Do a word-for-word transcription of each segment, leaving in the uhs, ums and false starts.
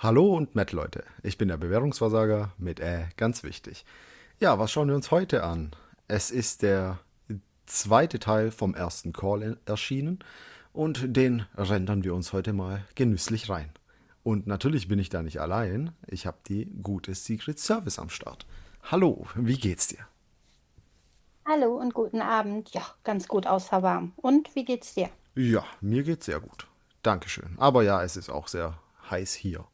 Hallo und Matt, Leute. Ich bin der Bewährungsversager mit Ä, ganz wichtig. Ja, was schauen wir uns heute an? Es ist der zweite Teil vom ersten Call erschienen und den rendern wir uns heute mal genüsslich rein. Und natürlich bin ich da nicht allein. Ich habe die gute Secret Service am Start. Hallo, wie geht's dir? Hallo und guten Abend. Ja, ganz gut außer warm. Und wie geht's dir? Ja, mir geht's sehr gut. Dankeschön. Aber ja, es ist auch sehr heiß hier.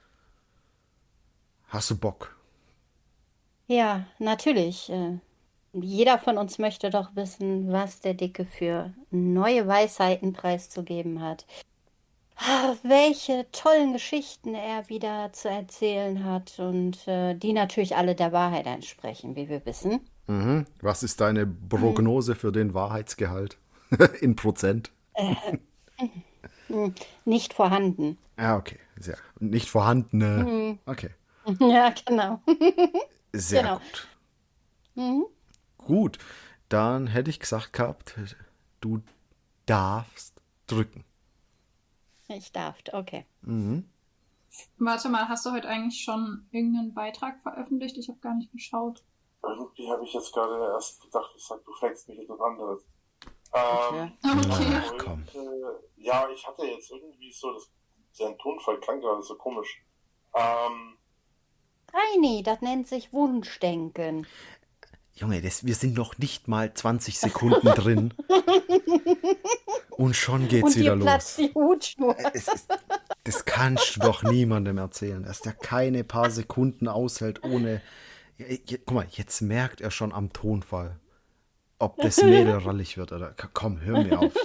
Hast du Bock? Ja, natürlich. Äh, jeder von uns möchte doch wissen, was der Dicke für neue Weisheiten preiszugeben hat. Ah, welche tollen Geschichten er wieder zu erzählen hat und äh, die natürlich alle der Wahrheit entsprechen, wie wir wissen. Mhm. Was ist deine Hm, Prognose für den Wahrheitsgehalt? In Prozent? äh, hm, Nicht vorhanden. Ja, okay. Sehr. Nicht vorhandene. Hm, Okay. Ja, genau. Sehr Genau. gut. Mhm. Gut. Dann hätte ich gesagt gehabt, du darfst drücken. Ich darf. Okay. Mhm. Warte mal, hast du heute eigentlich schon irgendeinen Beitrag veröffentlicht? Ich habe gar nicht geschaut. Irgendwie habe ich jetzt gerade erst gedacht, ich sag, du fragst mich etwas anderes. Okay. Ähm, Okay. Ach, komm. heute, ja, ich hatte jetzt irgendwie so, das, sein Tonfall klang gerade so komisch. Ähm, Reini, das nennt sich Wunschdenken. Junge, das, wir sind noch nicht mal zwanzig Sekunden drin und schon geht's Und dir wieder platzt los. die Hutschnur. Es ist, das kannst du doch niemandem erzählen, dass der keine paar Sekunden aushält ohne. Ja, je- Guck mal, jetzt merkt er schon am Tonfall, ob das Mädel rallig wird oder. Komm, hör mir auf.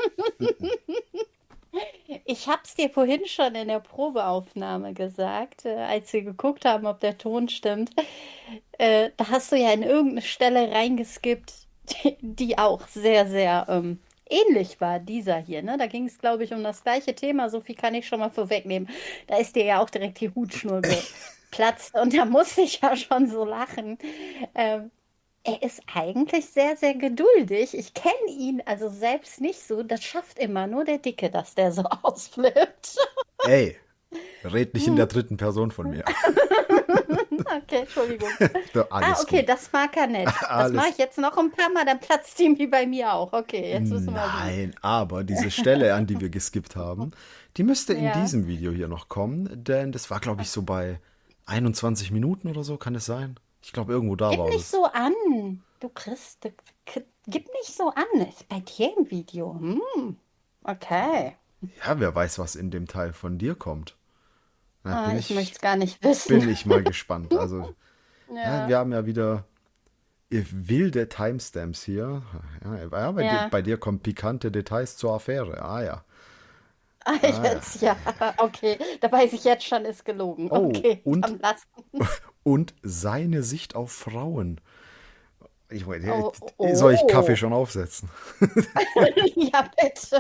Ich hab's dir vorhin schon in der Probeaufnahme gesagt, äh, als wir geguckt haben, ob der Ton stimmt. Äh, da hast du ja in irgendeine Stelle reingeskippt, die, die auch sehr, sehr ähm, ähnlich war, dieser hier. Ne? Da ging es, glaube ich, um das gleiche Thema. So viel kann ich schon mal vorwegnehmen. Da ist dir ja auch direkt die Hutschnur geplatzt und da musste ich ja schon so lachen. Ähm, Er ist eigentlich sehr, sehr geduldig. Ich kenne ihn also selbst nicht so. Das schafft immer nur der Dicke, dass der so ausflippt. Ey, red nicht in der Hm. dritten Person von mir. Okay, Entschuldigung. Doch, Ah, alles okay, gut. das mag er nett. Das mache Alles. ich jetzt noch ein paar Mal, dann platzt ihm wie bei mir auch. Okay, jetzt wissen wir wie. Nein, aber diese Stelle, an die wir geskippt haben, die müsste in Ja. diesem Video hier noch kommen, denn das war, glaube ich, so bei einundzwanzig Minuten oder so, kann es sein? Ich glaube, irgendwo da Gib war nicht das. so an. Du Christ, du- k- gib nicht so an. Ist bei dir im Video. Hm. Okay. Ja, wer weiß, was in dem Teil von dir kommt. Na, Ah, bin ich möchte ich, es gar nicht wissen. bin ich mal gespannt. Also, ja, Ja. wir haben ja wieder äh, wilde Timestamps hier. Ja, ja, bei dir, Ja. bei dir kommen pikante Details zur Affäre. Ah ja. Ah, Ah ja. jetzt ja. Okay, da weiß ich jetzt schon, ist gelogen. Oh, Okay, und, dann lass. und seine Sicht auf Frauen. Ich, Oh, soll ich Kaffee oh. schon aufsetzen? Ja, bitte.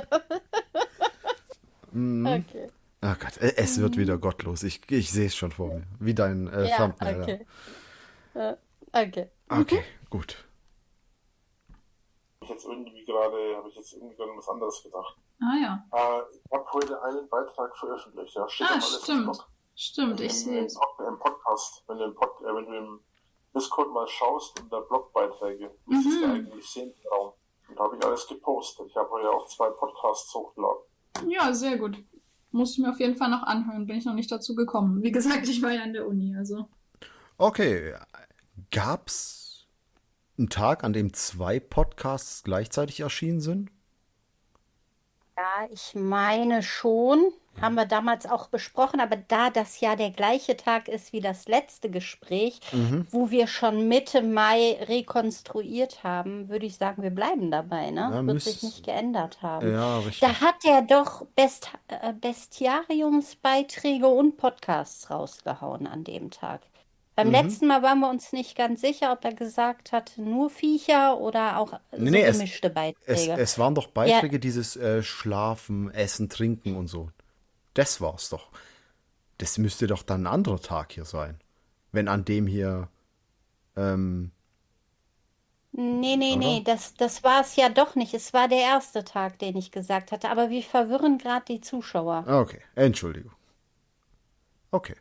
Mhm. Okay. Ach Gott, äh, es wird wieder Mhm. gottlos. Ich, ich sehe es schon vor mir. Wie dein äh, Ja, Thumbnail da. okay. Äh, Okay. Okay, gut. ich jetzt irgendwie gerade, habe ich jetzt irgendwie gerade an was anderes gedacht. Ah ja. Äh, ich habe heute einen Beitrag veröffentlicht, ja, steht auch Ah, alles im stimmt. Blog. Stimmt, Im, ich im, sehe im, es. im Podcast, wenn du im, Pod, äh, wenn du im Discord mal schaust, in der Blogbeiträge, müsstest du Mhm. eigentlich sehen, den Raum. Und da habe ich alles gepostet. Ich habe heute auch zwei Podcasts hochgeladen. Ja, sehr gut. Muss ich mir auf jeden Fall noch anhören, bin ich noch nicht dazu gekommen. Wie gesagt, ich war ja an der Uni, also. Okay, gab's einen Tag, an dem zwei Podcasts gleichzeitig erschienen sind? Ja, ich meine schon. Haben wir damals auch besprochen, aber da das ja der gleiche Tag ist wie das letzte Gespräch, Mhm. wo wir schon Mitte Mai rekonstruiert haben, würde ich sagen, wir bleiben dabei, ne? Ja, Wird sich müsst. nicht geändert haben. Ja, Da richtig. hat er doch Best äh, Bestiariumsbeiträge und Podcasts rausgehauen an dem Tag. Beim Mhm. letzten Mal waren wir uns nicht ganz sicher, ob er gesagt hat, nur Viecher oder auch Nee, so nee, es, gemischte es, Beiträge. es waren doch Ja, Beiträge, dieses äh, Schlafen, Essen, Trinken und so. Das war's doch. Das müsste doch dann ein anderer Tag hier sein. Wenn an dem hier, ähm, nee, nee, oder? nee, das, das war es ja doch nicht. Es war der erste Tag, den ich gesagt hatte. Aber wir verwirren gerade die Zuschauer. Ah, okay, Entschuldigung. Okay.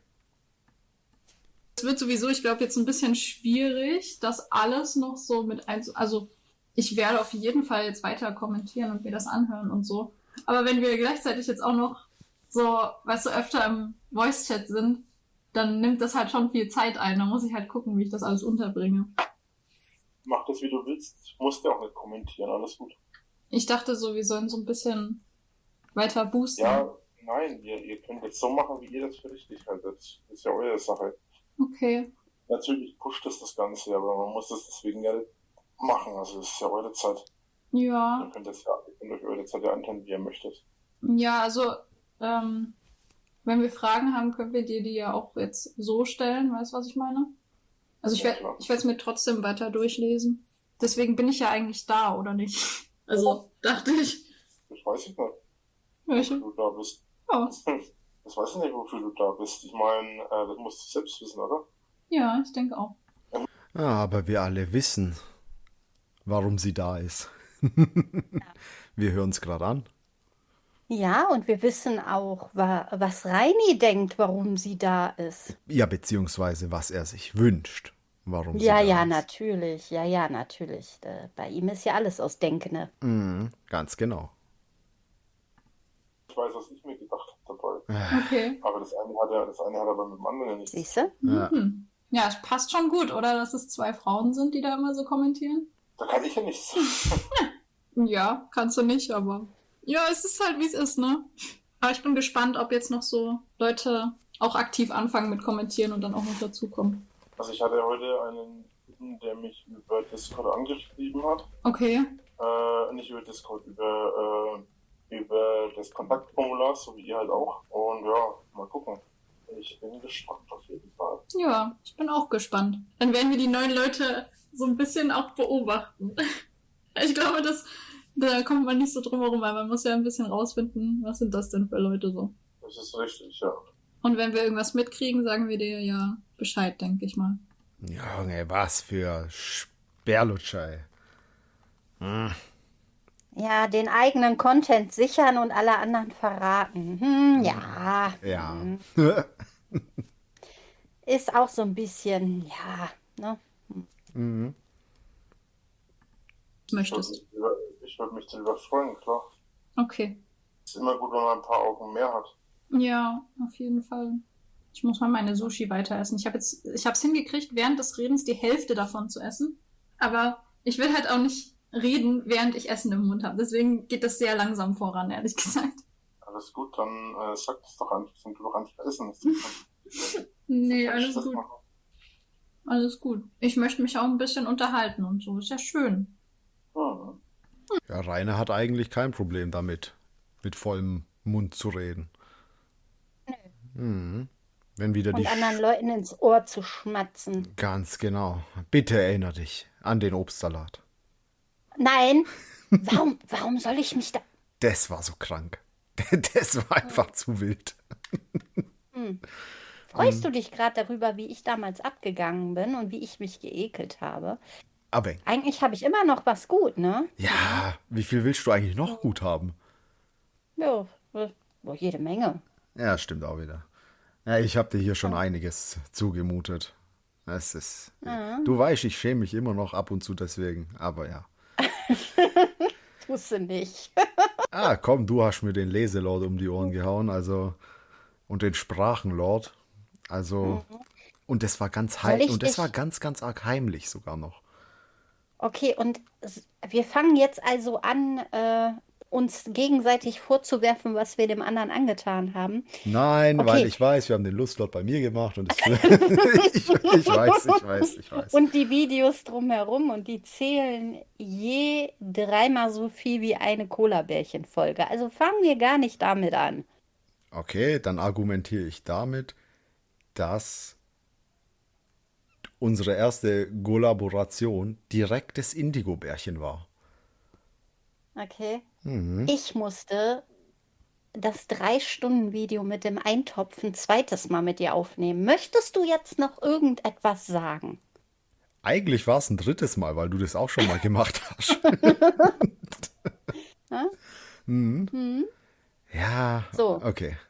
Es wird sowieso, ich glaube, jetzt ein bisschen schwierig, das alles noch so mit ein... Also ich werde auf jeden Fall jetzt weiter kommentieren und mir das anhören und so. Aber wenn wir gleichzeitig jetzt auch noch so, weißt du, öfter im Voice-Chat sind, dann nimmt das halt schon viel Zeit ein. Da muss ich halt gucken, wie ich das alles unterbringe. Mach das, wie du willst. Musst ja auch nicht kommentieren, alles gut. Ich dachte so, wir sollen so ein bisschen weiter boosten. Ja, nein, ihr, ihr könnt jetzt so machen, wie ihr das für richtig haltet. Das ist ja eure Sache. Okay. Natürlich pusht es das Ganze, aber man muss das deswegen ja nicht machen. Also es ist ja eure Zeit. Ja. Ihr könnt, das ja, ihr könnt euch eure Zeit ja anteilen, wie ihr möchtet. Ja, also, ähm, wenn wir Fragen haben, können wir dir die ja auch jetzt so stellen. Weißt du, was ich meine? Also ich Ja, werde klar. ich werde es mir trotzdem weiter durchlesen. Deswegen bin ich ja eigentlich da, oder nicht? Also, dachte ich. Das weiß ich nicht, Welche? wofür du da bist. Oh, Das weiß ich nicht, wofür du da bist. Ich meine, äh, das musst du selbst wissen, oder? ja, ich denke auch. Ja, aber wir alle wissen, warum sie da ist. Wir hören es gerade an. Ja, und wir wissen auch, wa was Reini denkt, warum sie da ist. Ja, beziehungsweise was er sich wünscht, warum sie Ja, da ja, ist. natürlich. Ja, ja, natürlich. Äh, Bei ihm ist ja alles aus Denkende. Mhm, ganz genau. Ich weiß, was ich mir gedacht habe dabei. Okay. Aber das eine hat er, das eine hat aber mit dem anderen ja nichts. Siehst du? Ja. Hm. Ja, es passt schon gut, oder? Dass es zwei Frauen sind, die da immer so kommentieren. Da kann ich ja nichts sagen. Ja, kannst du nicht, aber... Ja, es ist halt, wie es ist, ne? Aber ich bin gespannt, ob jetzt noch so Leute auch aktiv anfangen mit kommentieren und dann auch noch dazukommen. Also ich hatte heute einen, der mich über Discord angeschrieben hat. Okay. Äh, nicht über Discord, über, äh, über das Kontaktformular, so wie ihr halt auch. Und ja, mal gucken. Ich bin gespannt auf jeden Fall. Ja, ich bin auch gespannt. Dann werden wir die neuen Leute so ein bisschen auch beobachten. Ich glaube, das, da kommt man nicht so drum herum, weil man muss ja ein bisschen rausfinden, was sind das denn für Leute so. Das ist richtig, ja. Und wenn wir irgendwas mitkriegen, sagen wir dir ja Bescheid, denke ich mal. Junge, was für Sperlutscher, ey. Hm. Ja, den eigenen Content sichern und alle anderen verraten. Hm, ja. Ja. Hm. Ist auch so ein bisschen, ja, ne? Mhm. Was Ich würde möchtest. mich, über- ich würd mich darüber freuen, klar. Okay. Ist immer gut, wenn man ein paar Augen mehr hat. Ja, auf jeden Fall. Ich muss mal meine Sushi weiter essen. Ich habe jetzt, ich habe es hingekriegt, während des Redens die Hälfte davon zu essen. Aber ich will halt auch nicht reden, während ich Essen im Mund habe. Deswegen geht das sehr langsam voran, ehrlich gesagt. Alles gut, dann äh, sag das doch einfach, dann tu doch einfach essen. Nee, Kein alles Stress gut. machen. Alles gut. Ich möchte mich auch ein bisschen unterhalten und so. Ist ja schön. Mhm. Ja, Rainer hat eigentlich kein Problem damit, mit vollem Mund zu reden. Mhm. Wenn wieder die Und anderen Sch Leuten ins Ohr zu schmatzen. Ganz genau. Bitte erinnere dich an den Obstsalat. Nein, warum, warum soll ich mich da... Das war so krank. Das war einfach zu wild. Hm. Freust du dich gerade darüber, wie ich damals abgegangen bin und wie ich mich geekelt habe? Aber Eigentlich habe ich immer noch was gut, ne? ja, wie viel willst du eigentlich noch gut haben? Ja, äh, jede Menge. Ja, stimmt auch wieder. Ja, ich habe dir hier schon einiges zugemutet. Es ist. Du weißt, ich schäme mich immer noch ab und zu deswegen, aber ja. Tust du nicht. Ah, komm, du hast mir den Leselord um die Ohren gehauen, also und den Sprachenlord. Also und das war ganz Soll heim ich und das dich- war ganz, ganz arg heimlich sogar noch. Okay, und s- wir fangen jetzt also an, äh, uns gegenseitig vorzuwerfen, was wir dem anderen angetan haben. Nein, Okay. weil ich weiß, wir haben den Lustlord bei mir gemacht und es, ich, ich weiß, ich weiß, ich weiß. Und die Videos drumherum und die zählen je dreimal so viel wie eine Cola-Bärchen-Folge. Also fangen wir gar nicht damit an. Okay, dann argumentiere ich damit, dass unsere erste Kollaboration direkt das Indigo-Bärchen war. Okay? Mhm. Ich musste das Drei-Stunden-Video mit dem Eintopf ein zweites Mal mit dir aufnehmen. Möchtest du jetzt noch irgendetwas sagen? Eigentlich war es ein drittes Mal, weil du das auch schon mal gemacht hast. Ja? Mhm. Hm? Ja, So. okay.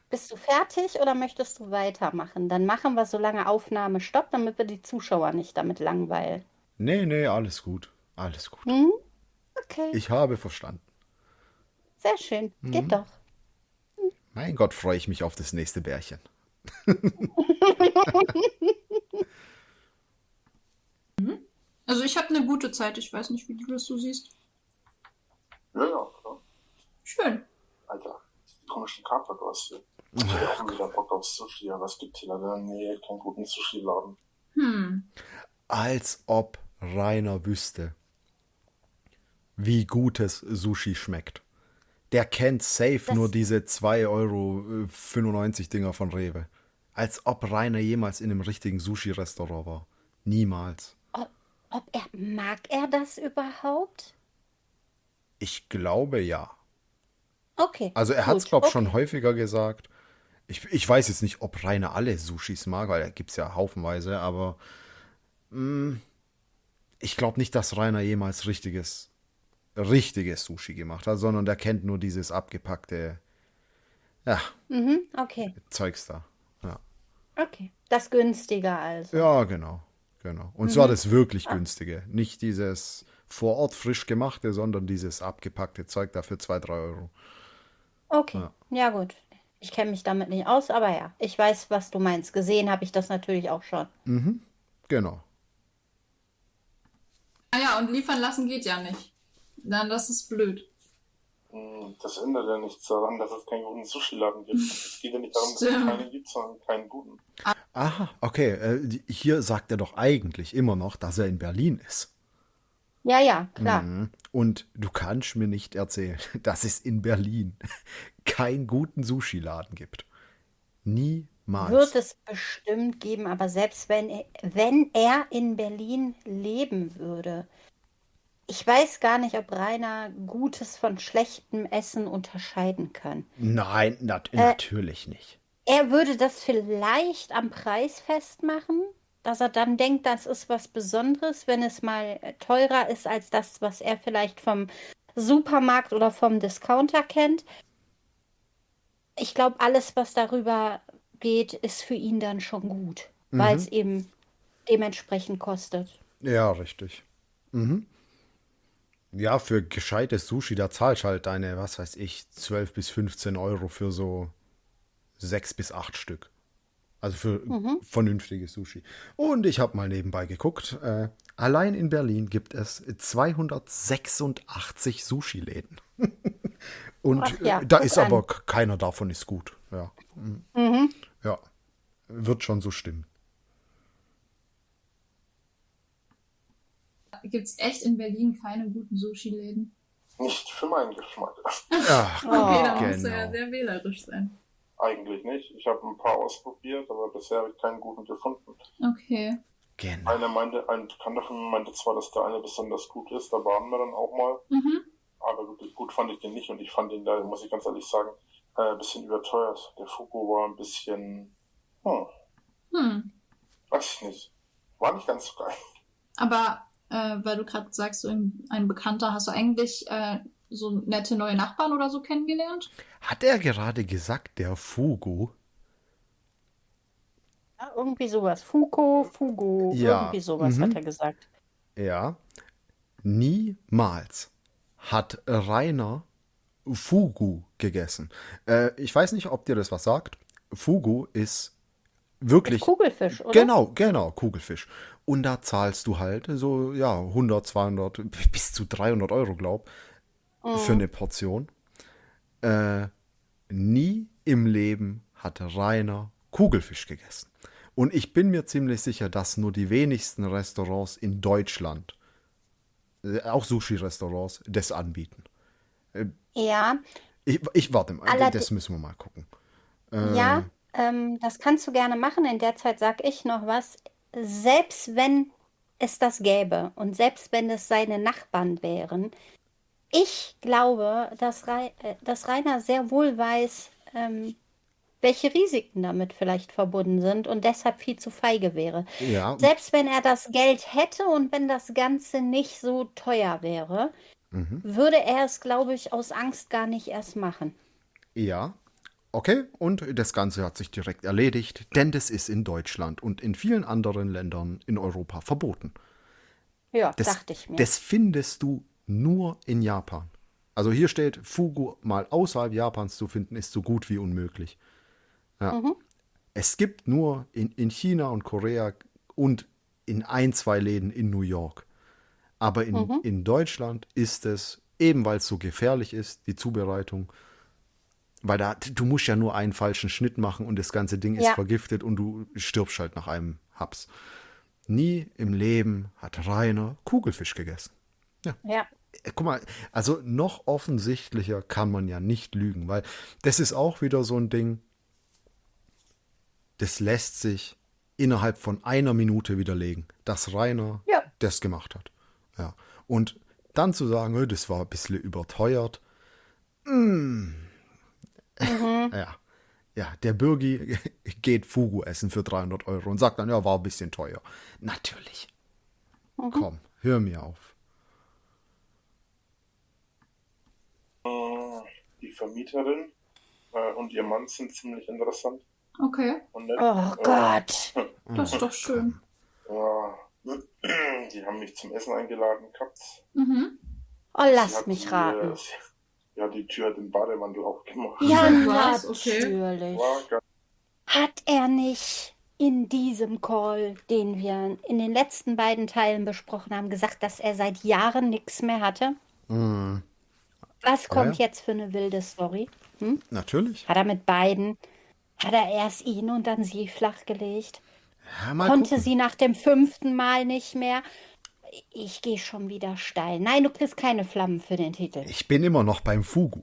Bist du fertig oder möchtest du weitermachen? Dann machen wir so lange Aufnahme Stopp, damit wir die Zuschauer nicht damit langweilen. Nee, nee, alles gut. Alles gut. Hm? Okay, Ich habe verstanden. sehr schön. Geht doch. Mein Gott, freue ich mich auf das nächste Bärchen. Also ich habe eine gute Zeit. Ich weiß nicht, wie du das so siehst. Ja, ja, klar. Schön. Alter, die komischen Kater, du hast hier. Ich hab auch wieder Bock auf Sushi, aber es gibt hier leider in der Nähe keinen guten Sushi-Laden. Hm. Als ob Rainer wüsste, wie gutes Sushi schmeckt. Der kennt safe Das- nur diese zwei Euro fünfundneunzig Dinger von Rewe. Als ob Rainer jemals in einem richtigen Sushi-Restaurant war. Niemals. Ob, ob er, mag er das überhaupt? Ich glaube ja. Okay. Also er hat es, gut, glaube ich, okay. schon häufiger gesagt. Ich, ich weiß jetzt nicht, ob Rainer alle Sushis mag, weil da gibt es ja haufenweise, aber mh, ich glaube nicht, dass Rainer jemals richtiges, richtiges Sushi gemacht hat, sondern der kennt nur dieses abgepackte, ja, Mhm, okay. Zeugs da. Ja, Okay. Das günstiger also. ja genau, genau. Und zwar das wirklich günstige, nicht dieses vor Ort frisch gemachte, sondern dieses abgepackte Zeug da für zwei, drei Euro. Okay. Ja. Ja, gut. Ich kenne mich damit nicht aus, aber ja, ich weiß, was du meinst. Gesehen habe ich das natürlich auch schon. Genau. Ah ja, und liefern lassen geht ja nicht. Dann, das ist blöd. Hm, Das ändert ja nichts daran, dass es keinen guten Sushi-Laden gibt. Es geht ja nicht darum, dass es Stimmt. keinen gibt, sondern keinen guten. Aha, okay. Äh, die- hier sagt er doch eigentlich immer noch, dass er in Berlin ist. Ja, ja, klar. Mhm. Und du kannst mir nicht erzählen, dass es in Berlin keinen guten Sushi-Laden gibt. Niemals. Wird es bestimmt geben, aber selbst wenn er, wenn er in Berlin leben würde, ich weiß gar nicht, ob Rainer Gutes von schlechtem Essen unterscheiden kann. Nein, nat natürlich nicht. Er würde das vielleicht am Preis festmachen, dass er dann denkt, das ist was Besonderes, wenn es mal teurer ist als das, was er vielleicht vom Supermarkt oder vom Discounter kennt. Ich glaube, alles, was darüber geht, ist für ihn dann schon gut, weil es eben dementsprechend kostet. Ja, richtig. Mhm. Ja, für gescheites Sushi, da zahlst du halt deine, was weiß ich, zwölf bis fünfzehn Euro für so sechs bis acht Stück. Also für vernünftiges Sushi. Und ich habe mal nebenbei geguckt. Äh, allein in Berlin gibt es zweihundertsechsundachtzig Sushi-Läden. Und Ach ja, äh, da guck ist an. aber k- keiner davon ist gut. Ja. Mhm. Ja. Wird schon so stimmen. Gibt es echt in Berlin keine guten Sushi-Läden? Nicht für meinen Geschmack. Ja, Okay, da musst du ja genau. sehr wählerisch sein. Eigentlich nicht. Ich habe ein paar ausprobiert, aber bisher habe ich keinen guten gefunden. Okay. Genau. Einer meinte, ein Bekannter von mir meinte zwar, dass der eine besonders gut ist, da waren wir dann auch mal. Mhm. Aber wirklich gut fand ich den nicht und ich fand ihn da, muss ich ganz ehrlich sagen, äh, ein bisschen überteuert. Der Fuku war ein bisschen, hm, Hm. weiß ich nicht. War nicht ganz so geil. Aber äh, weil du gerade sagst, so ein, ein Bekannter, hast du eigentlich äh, so nette neue Nachbarn oder so kennengelernt? Hat er gerade gesagt, der Fugu? Ja, irgendwie sowas. Fuko, Fugo, Ja, irgendwie sowas mhm. hat er gesagt. Ja. Niemals hat Rainer Fugu gegessen. Äh, ich weiß nicht, ob dir das was sagt. Fugu ist wirklich. Kugelfisch, oder? Genau, genau, Kugelfisch. Und da zahlst du halt so, ja, hundert, zweihundert, bis zu dreihundert Euro, glaub, für eine Portion. Äh, nie im Leben hat Rainer Kugelfisch gegessen. Und ich bin mir ziemlich sicher, dass nur die wenigsten Restaurants in Deutschland, äh, auch Sushi-Restaurants, das anbieten. Ja, Ich, ich warte mal, Allerd- das müssen wir mal gucken. ja, ähm, das kannst du gerne machen. In der Zeit sag ich noch was. Selbst wenn es das gäbe und selbst wenn es seine Nachbarn wären, ich glaube, dass, Rei äh, dass Rainer sehr wohl weiß, ähm, welche Risiken damit vielleicht verbunden sind und deshalb viel zu feige wäre. Ja, Selbst wenn er das Geld hätte und wenn das Ganze nicht so teuer wäre, mhm. würde er es, glaube ich, aus Angst gar nicht erst machen. Ja, Okay, und das Ganze hat sich direkt erledigt, denn das ist in Deutschland und in vielen anderen Ländern in Europa verboten. Ja, Das, dachte ich mir. das findest du nur in Japan. Also hier steht, Fugu mal außerhalb Japans zu finden, ist so gut wie unmöglich. Ja. Mhm. Es gibt nur in, in China und Korea und in ein, zwei Läden in New York. Aber in, Mhm. in Deutschland ist es, eben weil es so gefährlich ist, die Zubereitung, weil da, du musst ja nur einen falschen Schnitt machen und das ganze Ding ist Ja. vergiftet und du stirbst halt nach einem Haps. Nie im Leben hat Rainer Kugelfisch gegessen. Ja. Äh, Guck mal, also noch offensichtlicher kann man ja nicht lügen, weil das ist auch wieder so ein Ding, das lässt sich innerhalb von einer Minute widerlegen, dass Rainer Ja. das gemacht hat. Ja. Und dann zu sagen, "Äh, das war ein bisschen überteuert, Mhm. ja. Ja, der Bürgi geht Fugu essen für dreihundert Euro und sagt dann, ja, war ein bisschen teuer. Natürlich. Mhm. Komm, hör mir auf. Äh, Die Vermieterin äh, und ihr Mann sind ziemlich interessant Okay, und nett. Oh Äh, Gott. das ist doch schön. Ja, die haben mich zum Essen eingeladen gehabt. Mhm. Oh, Sie lass hat mich die, raten. äh, Ja, die Tür hat den Bademantel aufgemacht. Ja, Was? Okay. natürlich. War ganz Hat er nicht in diesem Call, den wir in den letzten beiden Teilen besprochen haben, gesagt, dass er seit Jahren nichts mehr hatte? Mhm. Was kommt ja. jetzt für eine wilde Story? Hm? Natürlich. Hat er mit beiden, hat er erst ihn und dann sie flachgelegt? Ja, mal Konnte gucken. sie nach dem fünften Mal nicht mehr? Ich gehe schon wieder steil. Nein, du kriegst keine Flammen für den Titel. Ich bin immer noch beim Fugu.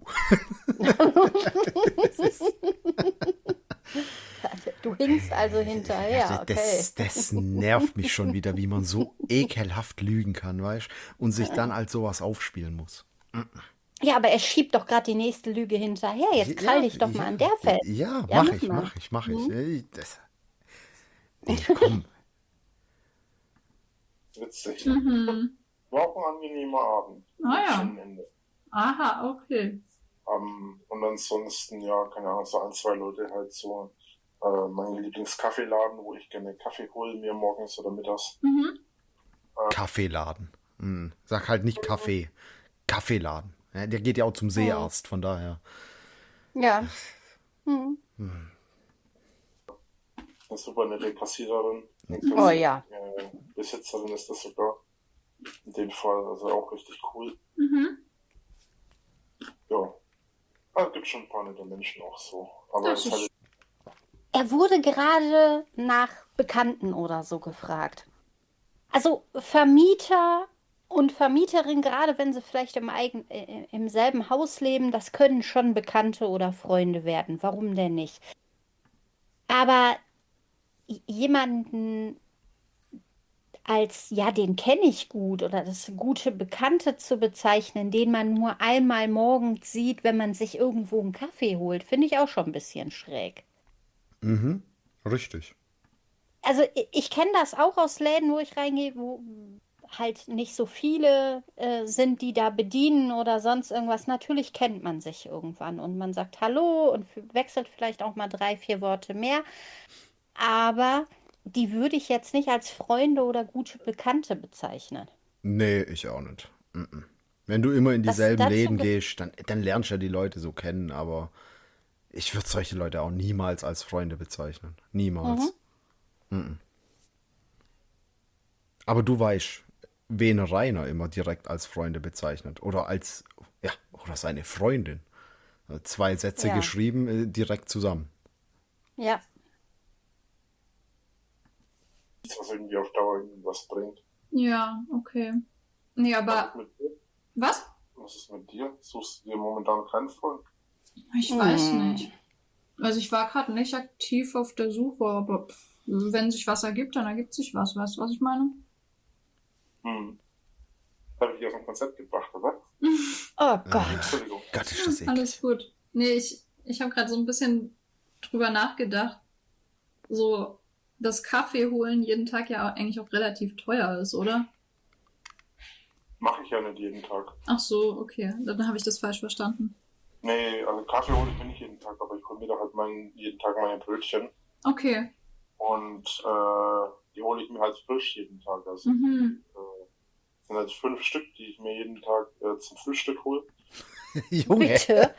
Du hinkst also hinterher, Also okay. das, das nervt mich schon wieder, wie man so ekelhaft lügen kann, weißt und sich dann als sowas aufspielen muss. Ja, aber er schiebt doch gerade die nächste Lüge hinterher. Jetzt krall dich doch mal ja, an der fest. Ja, Ja, mach mach ich, mal. mach ich, mach ich. Mhm. Ey, Das, nee, komm. witzig. Mhm. War auch ein angenehmer Abend. Ah ja. Schönen Ende. Aha, okay. Ähm, und ansonsten, ja, keine Ahnung, so ein, zwei Leute halt so. Äh, mein Lieblingskaffeeladen, wo ich gerne Kaffee hole, mir morgens oder mittags. Mhm. Kaffeeladen. Hm. Sag halt nicht Kaffee. Kaffeeladen. Ja, der geht ja auch zum Seearzt, von daher. Ja. Hm. Eine super nette Kassiererin. Oh ja. Äh, Besitzerin ist das sogar. In dem Fall, also auch richtig cool. Mhm. Ja. Ah, gibt schon ein paar nette Menschen auch so. Aber Das es ist ist halt Er wurde gerade nach Bekannten oder so gefragt. Also Vermieter und Vermieterin, gerade wenn sie vielleicht im, eigen, äh, im selben Haus leben, das können schon Bekannte oder Freunde werden. Warum denn nicht? Aber j- jemanden als, ja, den kenne ich gut oder das gute Bekannte zu bezeichnen, den man nur einmal morgens sieht, wenn man sich irgendwo einen Kaffee holt, finde ich auch schon ein bisschen schräg. Mhm. Richtig. Also i- ich kenne das auch aus Läden, wo ich reingehe, wo halt nicht so viele äh, sind, die da bedienen oder sonst irgendwas. Natürlich kennt man sich irgendwann und man sagt Hallo und f- wechselt vielleicht auch mal drei, vier Worte mehr. Aber die würde ich jetzt nicht als Freunde oder gute Bekannte bezeichnen. Nee, ich auch nicht. Mhm. Wenn du immer in Das dieselben dazu Läden ge- gehst, dann, dann lernst du ja die Leute so kennen, aber ich würde solche Leute auch niemals als Freunde bezeichnen. Niemals. Mhm. Aber du weißt, wen Rainer immer direkt als Freunde bezeichnet. Oder als, ja, oder seine Freundin. Zwei Sätze Ja. geschrieben, äh, direkt zusammen. Ja. nichts, was irgendwie auf Dauer irgendwas bringt. Ja, okay. Nee, Was aber ist mit dir? was? Was ist mit dir? Suchst du dir momentan keinen Freund? Ich weiß Hm. nicht. Also ich war gerade nicht aktiv auf der Suche, aber pff, wenn sich was ergibt, dann ergibt sich was. Weißt du, was ich meine? Hm. Habe ich aus dem Konzept gebracht, oder? Oh Gott. Entschuldigung. Gott, ist das eklig. Alles gut. Nee, ich, ich habe gerade so ein bisschen drüber nachgedacht. So, das Kaffee holen jeden Tag ja eigentlich auch relativ teuer ist, oder? Mache ich ja nicht jeden Tag. Ach so, okay. Dann habe ich das falsch verstanden. Nee, also Kaffee hole ich mir nicht jeden Tag, aber ich hole mir da halt mein, jeden Tag meine Brötchen. Okay. Und äh, die hole ich mir halt frisch jeden Tag. Also Mhm. äh, sind halt fünf Stück, die ich mir jeden Tag äh, zum Frühstück hole. Junge. Bitte.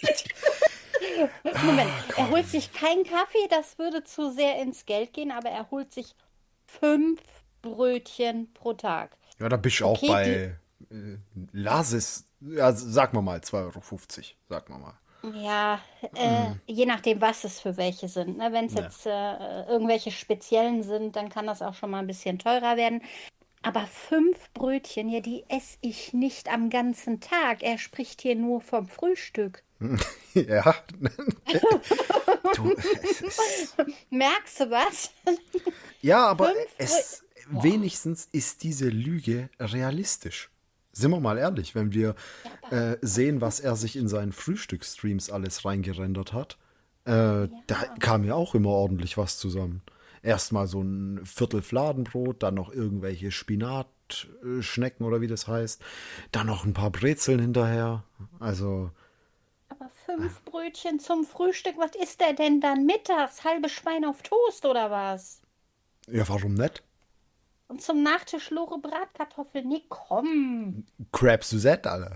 Moment, er holt sich keinen Kaffee, das würde zu sehr ins Geld gehen, aber er holt sich fünf Brötchen pro Tag. Ja, da bist du Okay, auch bei äh, Lasis, ja, sag mal mal, zwei Euro fünfzig, sag mal mal. Ja, äh, je nachdem, was es für welche sind. Ne? Wenn es Ja. jetzt äh, irgendwelche speziellen sind, dann kann das auch schon mal ein bisschen teurer werden. Aber fünf Brötchen, ja, die esse ich nicht am ganzen Tag. Er spricht hier nur vom Frühstück. Ja. Du, es ist, Merkst du was? ja, aber Fünf es wenigstens ist diese Lüge realistisch. Sind wir mal ehrlich, wenn wir äh, sehen, was er sich in seinen Frühstücksstreams alles reingerendert hat, äh, da kam ja auch immer ordentlich was zusammen. Erstmal so ein Viertel Fladenbrot, dann noch irgendwelche Spinatschnecken oder wie das heißt, dann noch ein paar Brezeln hinterher. Also, Aber fünf Brötchen zum Frühstück, was isst er denn dann mittags? Halbes Schwein auf Toast oder was? ja, warum nicht? Und zum Nachtisch Lore Bratkartoffeln? Nee, komm. Crab Suzette, Alter.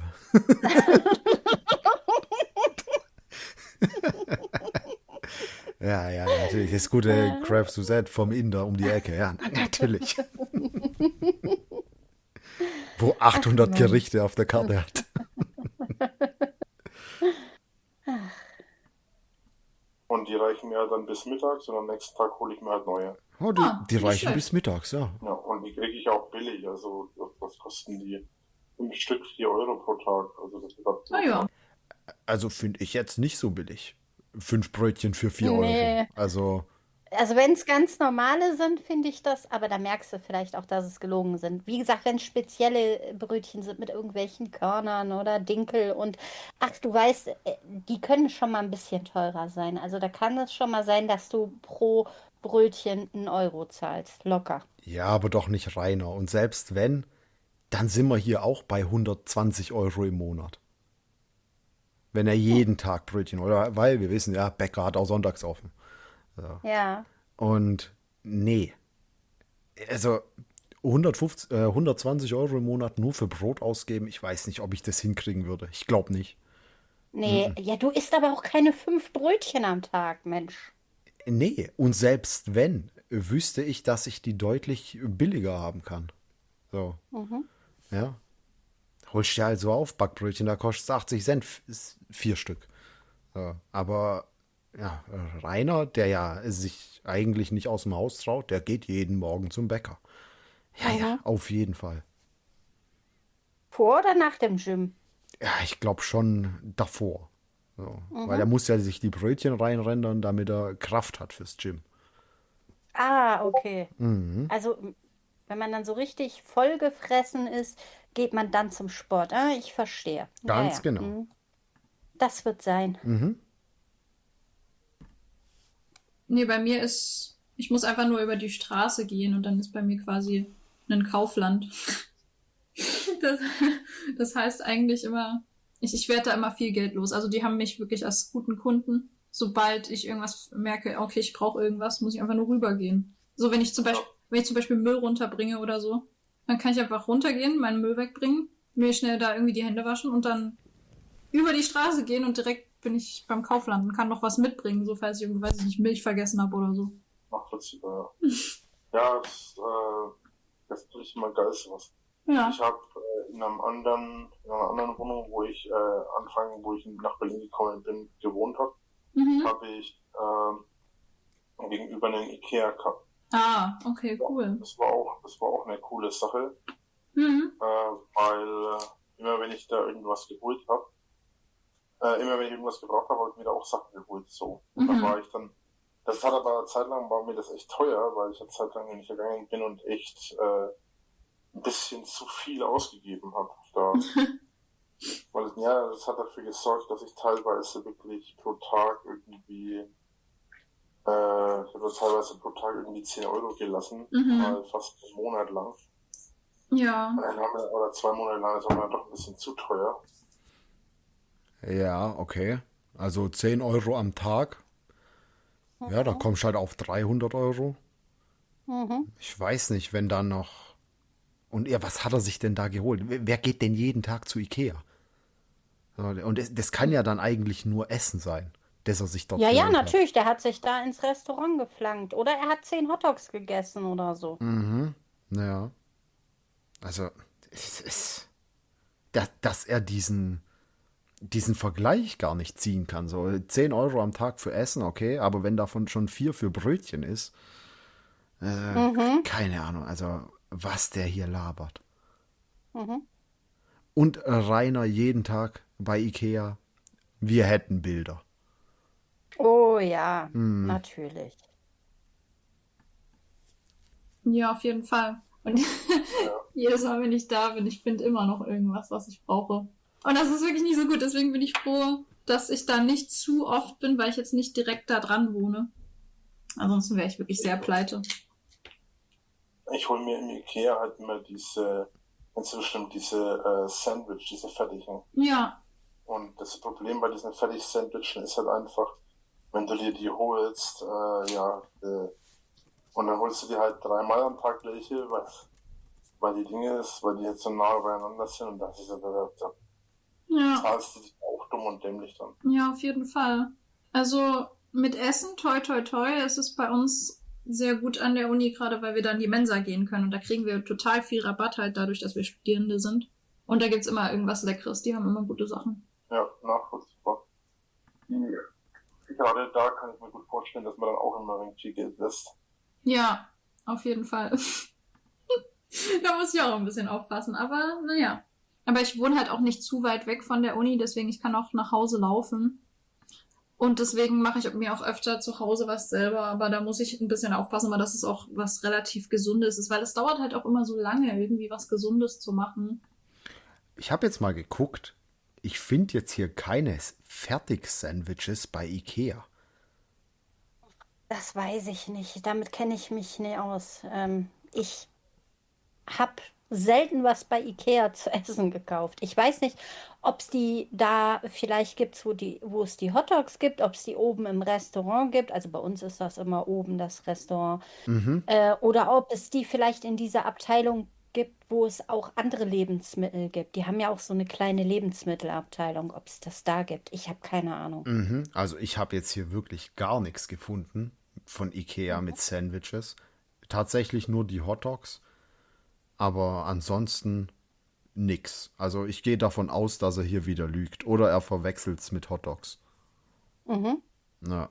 Ja, ja, natürlich. Das gute Crab Suzette vom Inder um die Ecke. Ja, na, natürlich. Wo achthundert Gerichte auf der Karte hat. Und die reichen mir dann bis mittags und am nächsten Tag hole ich mir halt neue. Oh, die, Ah, die nicht reichen schlecht. bis mittags, ja. Ja, und die kriege ich auch billig. Also was, was kosten die? Ein Stück vier Euro pro Tag. Also das ist ab- Na ja. Also finde ich jetzt nicht so billig. Fünf Brötchen für vier Nee. Euro. Also, Also wenn es ganz normale sind, finde ich das, aber da merkst du vielleicht auch, dass es gelogen sind. Wie gesagt, wenn es spezielle Brötchen sind mit irgendwelchen Körnern oder Dinkel und ach, du weißt, äh, die können schon mal ein bisschen teurer sein. Also da kann es schon mal sein, dass du pro Brötchen einen Euro zahlst. Locker. ja, aber doch nicht reiner. Und selbst wenn, dann sind wir hier auch bei hundertzwanzig Euro im Monat. Wenn er jeden Tag Brötchen, oder weil wir wissen, ja, Bäcker hat auch sonntags offen. Ja. Und nee, also hundertfünfzig, äh, hundertzwanzig Euro im Monat nur für Brot ausgeben, ich weiß nicht, ob ich das hinkriegen würde. Ich glaube nicht. Nee, ja, du isst aber auch keine fünf Brötchen am Tag, Mensch. Nee, und selbst wenn, wüsste ich, dass ich die deutlich billiger haben kann. So, ja. Holst dir halt so auf, Backbrötchen, da kostet es achtzig Cent, f- ist vier Stück. So, aber ja, Rainer, der ja sich eigentlich nicht aus dem Haus traut, der geht jeden Morgen zum Bäcker. Ja, ja, auf jeden Fall. Vor oder nach dem Gym? Ja, ich glaube schon davor. So. Weil er muss ja sich die Brötchen reinrendern, damit er Kraft hat fürs Gym. Ah, okay. Also, m- wenn man dann so richtig vollgefressen ist, geht man dann zum Sport. Ah, ich verstehe. Ja, Ganz ja. genau. Mhm. Das wird sein. Nee, bei mir ist, ich muss einfach nur über die Straße gehen und dann ist bei mir quasi ein Kaufland. Das, das heißt eigentlich immer, ich, ich werde da immer viel Geld los. Also die haben mich wirklich als guten Kunden. Sobald ich irgendwas merke, okay, ich brauche irgendwas, muss ich einfach nur rübergehen. So, wenn ich zum Beispiel, wenn ich zum Beispiel Müll runterbringe oder so, dann kann ich einfach runtergehen, meinen Müll wegbringen, mir schnell da irgendwie die Hände waschen und dann über die Straße gehen und direkt bin ich beim Kaufland und kann noch was mitbringen, so falls ich irgendwie, weiß ich nicht, Milch vergessen habe oder so. nachvollziehbar. Ja, ja das, äh, das ist natürlich immer geil sowas. Ja. Ich habe äh, in einem anderen, in einer anderen Wohnung, wo ich äh, Anfang, wo ich nach Berlin gekommen bin, gewohnt habe, Mhm. habe ich äh, gegenüber einen Ikea gehabt. Ah, okay, cool. Das war auch, das war auch eine coole Sache, Mhm. äh, weil äh, immer wenn ich da irgendwas geholt habe, äh, immer wenn ich irgendwas gebraucht habe, habe ich mir da auch Sachen geholt. So. Und dann Mhm. war ich dann, das hat aber eine Zeit lang, war mir das echt teuer, weil ich eine Zeit lang nicht gegangen bin und echt äh, ein bisschen zu viel ausgegeben habe da. Weil, ja, das hat dafür gesorgt, dass ich teilweise wirklich pro Tag irgendwie, äh, ich habe teilweise pro Tag irgendwie zehn Euro gelassen, Mhm. mal fast einen Monat lang. Ja. Und dann haben wir, oder zwei Monate lang, das war mir doch ein bisschen zu teuer. Ja, okay. Also zehn Euro am Tag. Ja, da kommst du halt auf dreihundert Euro. Mhm. Ich weiß nicht, wenn dann noch... Und ja, was hat er sich denn da geholt? Wer wer geht denn jeden Tag zu Ikea? So, und das, das kann ja dann eigentlich nur Essen sein, das er sich dort Ja, ja, geholt hat. natürlich. Der hat sich da ins Restaurant geflankt. Oder er hat zehn Hotdogs gegessen oder so. Mhm. Ja. Also, es ist, dass, dass er diesen, diesen Vergleich gar nicht ziehen kann. So zehn Euro am Tag für Essen, okay, aber wenn davon schon vier für Brötchen ist, äh, Mhm. keine Ahnung, also was der hier labert. Mhm. Und Rainer jeden Tag bei Ikea, wir hätten Bilder. Oh ja, Hm. natürlich. Ja, auf jeden Fall. Und jedes Mal, wenn ich da bin, ich finde immer noch irgendwas, was ich brauche. Und das ist wirklich nicht so gut. Deswegen bin ich froh, dass ich da nicht zu oft bin, weil ich jetzt nicht direkt da dran wohne. Ansonsten wäre ich wirklich sehr pleite. Ich hole mir im Ikea halt immer diese, kennst du bestimmt diese äh, Sandwich, diese fertigen. Ja, Und das Problem bei diesen Fertig-Sandwichen ist halt einfach, wenn du dir die holst, äh, ja, äh, und dann holst du die halt dreimal am Tag welche, weil, weil die Dinge ist, weil die jetzt so nah beieinander sind und das ist ja, da, da ja, zahlst du dich auch dumm und dämlich dann. ja, auf jeden Fall. Also mit Essen, toi, toi, toi, ist es bei uns sehr gut an der Uni, gerade weil wir dann in die Mensa gehen können. Und da kriegen wir total viel Rabatt halt dadurch, dass wir Studierende sind. Und da gibt's immer irgendwas Leckeres. Die haben immer gute Sachen. Ja, nachvollziehbar. Gerade da kann ich mir gut vorstellen, dass man dann auch immer ein viel Geld lässt. Ja, auf jeden Fall. Da muss ich auch ein bisschen aufpassen, aber naja. Aber ich wohne halt auch nicht zu weit weg von der Uni, deswegen ich kann auch nach Hause laufen. Und deswegen mache ich mir auch öfter zu Hause was selber, aber da muss ich ein bisschen aufpassen, weil das ist auch was relativ Gesundes ist, weil es dauert halt auch immer so lange, irgendwie was Gesundes zu machen. Ich habe jetzt mal geguckt, ich finde jetzt hier keine Fertig-Sandwiches bei Ikea. Das weiß ich nicht. Damit kenne ich mich nicht aus. Ähm, ich habe selten was bei Ikea zu essen gekauft. Ich weiß nicht, ob es die da vielleicht gibt, wo die, wo es die Hotdogs gibt, ob es die oben im Restaurant gibt. Also bei uns ist das immer oben das Restaurant. Mhm. Äh, oder ob es die vielleicht in dieser Abteilung gibt, wo es auch andere Lebensmittel gibt. Die haben ja auch so eine kleine Lebensmittelabteilung, ob es das da gibt. Ich habe keine Ahnung. Mhm. Also ich habe jetzt hier wirklich gar nichts gefunden von Ikea mit Sandwiches. Tatsächlich nur die Hotdogs, aber ansonsten nix. Also ich gehe davon aus, dass er hier wieder lügt oder er verwechselt es mit Hotdogs. Mhm. Ja.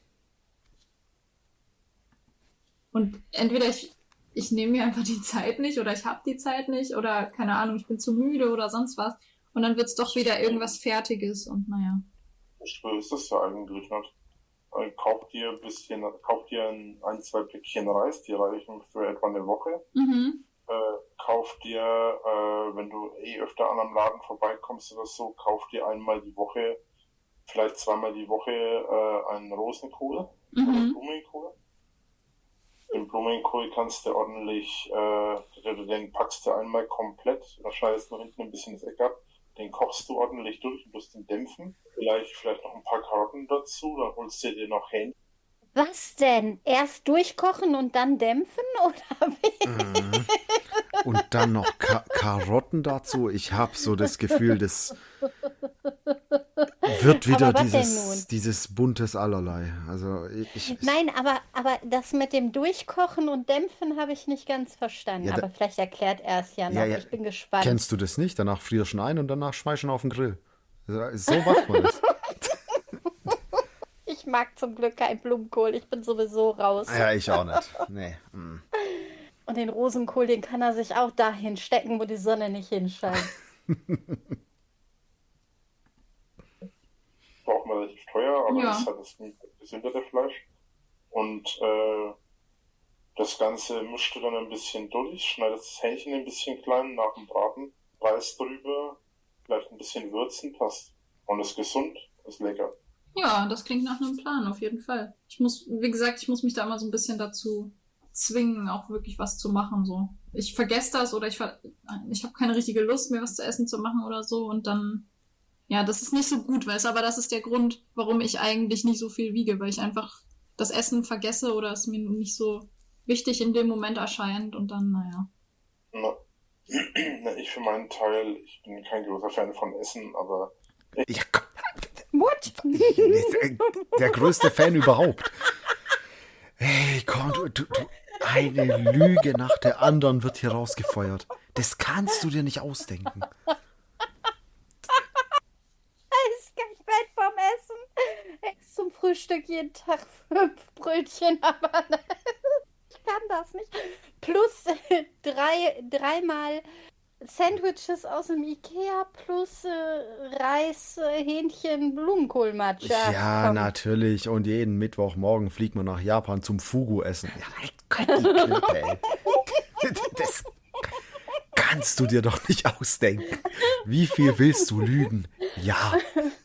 Und entweder ich, ich nehme mir einfach die Zeit nicht oder ich habe die Zeit nicht oder keine Ahnung, ich bin zu müde oder sonst was. Und dann wird's doch wieder irgendwas Fertiges und naja. So ist das ja eigentlich nicht. Äh, Kauf dir ein bisschen, kauf dir ein, ein, zwei Päckchen Reis, die reichen für etwa eine Woche. Mhm. Äh, kauf dir, äh, wenn du eh öfter an einem Laden vorbeikommst oder so, kauf dir einmal die Woche, vielleicht zweimal die Woche äh, einen Rosenkohl oder Mhm. Blumenkohl. Den Blumenkohl kannst du ordentlich, äh, den packst du einmal komplett, da schneidest du hinten ein bisschen das Eck ab, den kochst du ordentlich durch und musst den dämpfen. Vielleicht, vielleicht noch ein paar Karotten dazu, dann holst du dir noch Hähnchen. Was denn? Erst durchkochen und dann dämpfen? Oder wie? Mhm. Und dann noch Ka Karotten dazu. Ich habe so das Gefühl, das wird wieder Aber was denn dieses, nun? dieses buntes Allerlei. Also ich, ich Nein, aber, aber das mit dem Durchkochen und Dämpfen habe ich nicht ganz verstanden. Ja, da- Aber vielleicht erklärt er es ja noch. Ja, ja. Ich bin gespannt. Kennst du das nicht? Danach frierst du ihn ein und danach schmeißt du ihn auf den Grill. So so macht man das. Ich mag zum Glück keinen Blumenkohl. Ich bin sowieso raus. Ja, ich auch nicht. Nee. mm. Und den Rosenkohl, den kann er sich auch dahin stecken, wo die Sonne nicht hinscheint. Ist auch mal relativ teuer, aber Ja. das ist halt das gesündere Fleisch. Und äh, das Ganze mischst du dann ein bisschen durch, schneidest das Hähnchen ein bisschen klein nach dem Braten, Reis drüber, vielleicht ein bisschen würzen, passt. Und ist gesund, ist lecker. Ja, das klingt nach einem Plan, auf jeden Fall. Ich muss, wie gesagt, ich muss mich da immer so ein bisschen dazu zwingen, auch wirklich was zu machen, so. Ich vergesse das oder ich ver ich habe keine richtige Lust, mir was zu essen zu machen oder so und dann, Ja, das ist nicht so gut, weißt du, aber das ist der Grund, warum ich eigentlich nicht so viel wiege, weil ich einfach das Essen vergesse oder es mir nicht so wichtig in dem Moment erscheint und dann, naja. Na, na, ich für meinen Teil, ich bin kein großer Fan von Essen, aber Ja, What? der größte Fan überhaupt. Hey, komm, du, du, du, eine Lüge nach der anderen wird hier rausgefeuert. Das kannst du dir nicht ausdenken. Ist kein Fett vom Essen. Er isst zum Frühstück jeden Tag fünf Brötchen, aber ich kann das nicht. Plus äh, drei, dreimal Sandwiches aus dem Ikea plus äh, Reis, äh, Hähnchen, Blumenkohl-Matcha. Ja, Komm. natürlich. Und jeden Mittwochmorgen fliegt man nach Japan zum Fugu essen. Ja, halt Gott, die Klippe, ey. Das kannst du dir doch nicht ausdenken. Wie viel willst du lügen? Ja.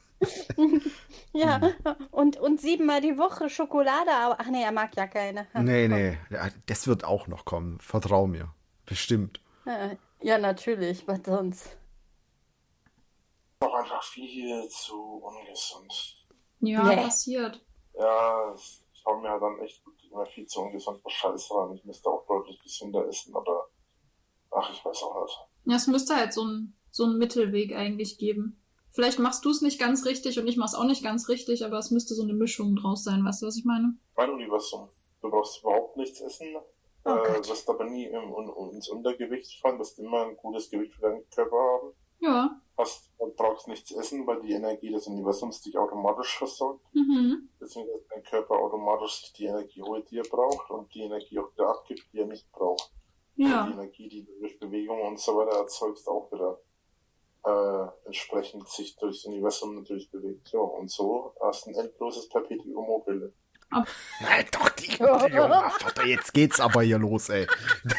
Ja, und, und siebenmal die Woche Schokolade, aber ach nee, er mag ja keine. Nee, nee. Ja, das wird auch noch kommen. Vertrau mir. Bestimmt. Ja, natürlich, was sonst? auch einfach viel zu ungesund. Ja, Nee. passiert. Ja, ich schaue mir halt dann echt wirklich immer viel zu ungesund was Scheiße an. Ich müsste auch deutlich gesünder essen, aber ach, ich weiß auch nicht. Ja, es müsste halt so ein so einen Mittelweg eigentlich geben. Vielleicht machst du es nicht ganz richtig und ich mach's auch nicht ganz richtig, aber es müsste so eine Mischung draus sein, weißt du, was ich meine? Mein Universum. Du brauchst überhaupt nichts essen, Oh äh, Gott. wirst aber nie im, un, ins Untergewicht fallen, wirst immer ein gutes Gewicht für deinen Körper haben. Ja. Hast, du brauchst nichts essen, weil die Energie des Universums dich automatisch versorgt. Mhm. Beziehungsweise dein Körper automatisch sich die Energie holt, die er braucht und die Energie auch wieder abgibt, die er nicht braucht. Und die Ja. Energie, die du durch Bewegung und so weiter erzeugst, auch wieder äh, entsprechend sich durchs Universum natürlich bewegt. Ja, und so hast du ein endloses Perpetuum mobile. Halt doch die Junge, Vater, jetzt geht's aber hier los, ey.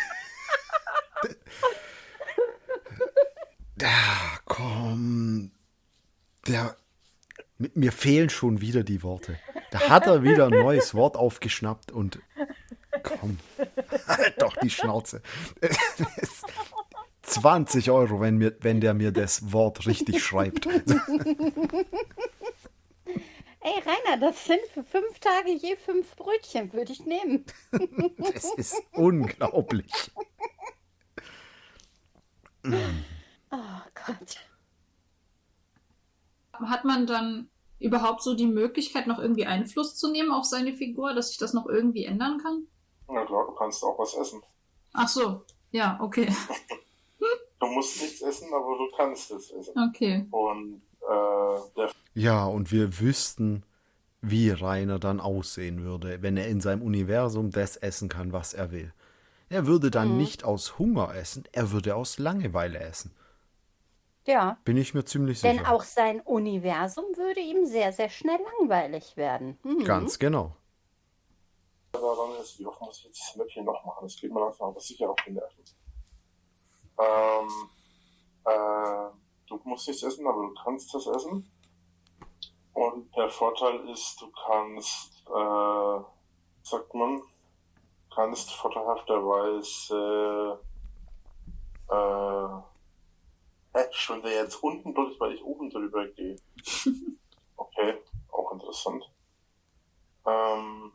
Da, komm. Der, mi- mir fehlen schon wieder die Worte. Da hat er wieder ein neues Wort aufgeschnappt und komm, halt doch die Schnauze. Das- zwanzig Euro, wenn, mir, wenn der mir das Wort richtig schreibt. Ey, Rainer, das sind für fünf Tage je fünf Brötchen, würde ich nehmen. Das ist unglaublich. Oh Gott. Hat man dann überhaupt so die Möglichkeit, noch irgendwie Einfluss zu nehmen auf seine Figur, dass sich das noch irgendwie ändern kann? Na klar, du kannst auch was essen. Ach so. Ja, okay. Du musst nichts essen, aber du kannst es essen. Okay. Und äh, der Ja, und wir wüssten, wie Rainer dann aussehen würde, wenn er in seinem Universum das essen kann, was er will. Er würde dann nicht aus Hunger essen, er würde aus Langeweile essen. Ja, Bin ich mir ziemlich denn sicher. auch sein Universum würde ihm sehr, sehr schnell langweilig werden. Hm. Ganz genau. daran ist, wie oft muss ich jetzt dieses Mäppchen noch machen? Das geht mir langsam aber sicher auf die Nerven. Ähm, äh, du musst nichts essen, aber du kannst das essen. Und der Vorteil ist, du kannst, äh, sagt man, kannst vorteilhafterweise, äh, hä, schon der jetzt unten durch, weil ich oben drüber gehe. Okay, auch interessant. Ähm,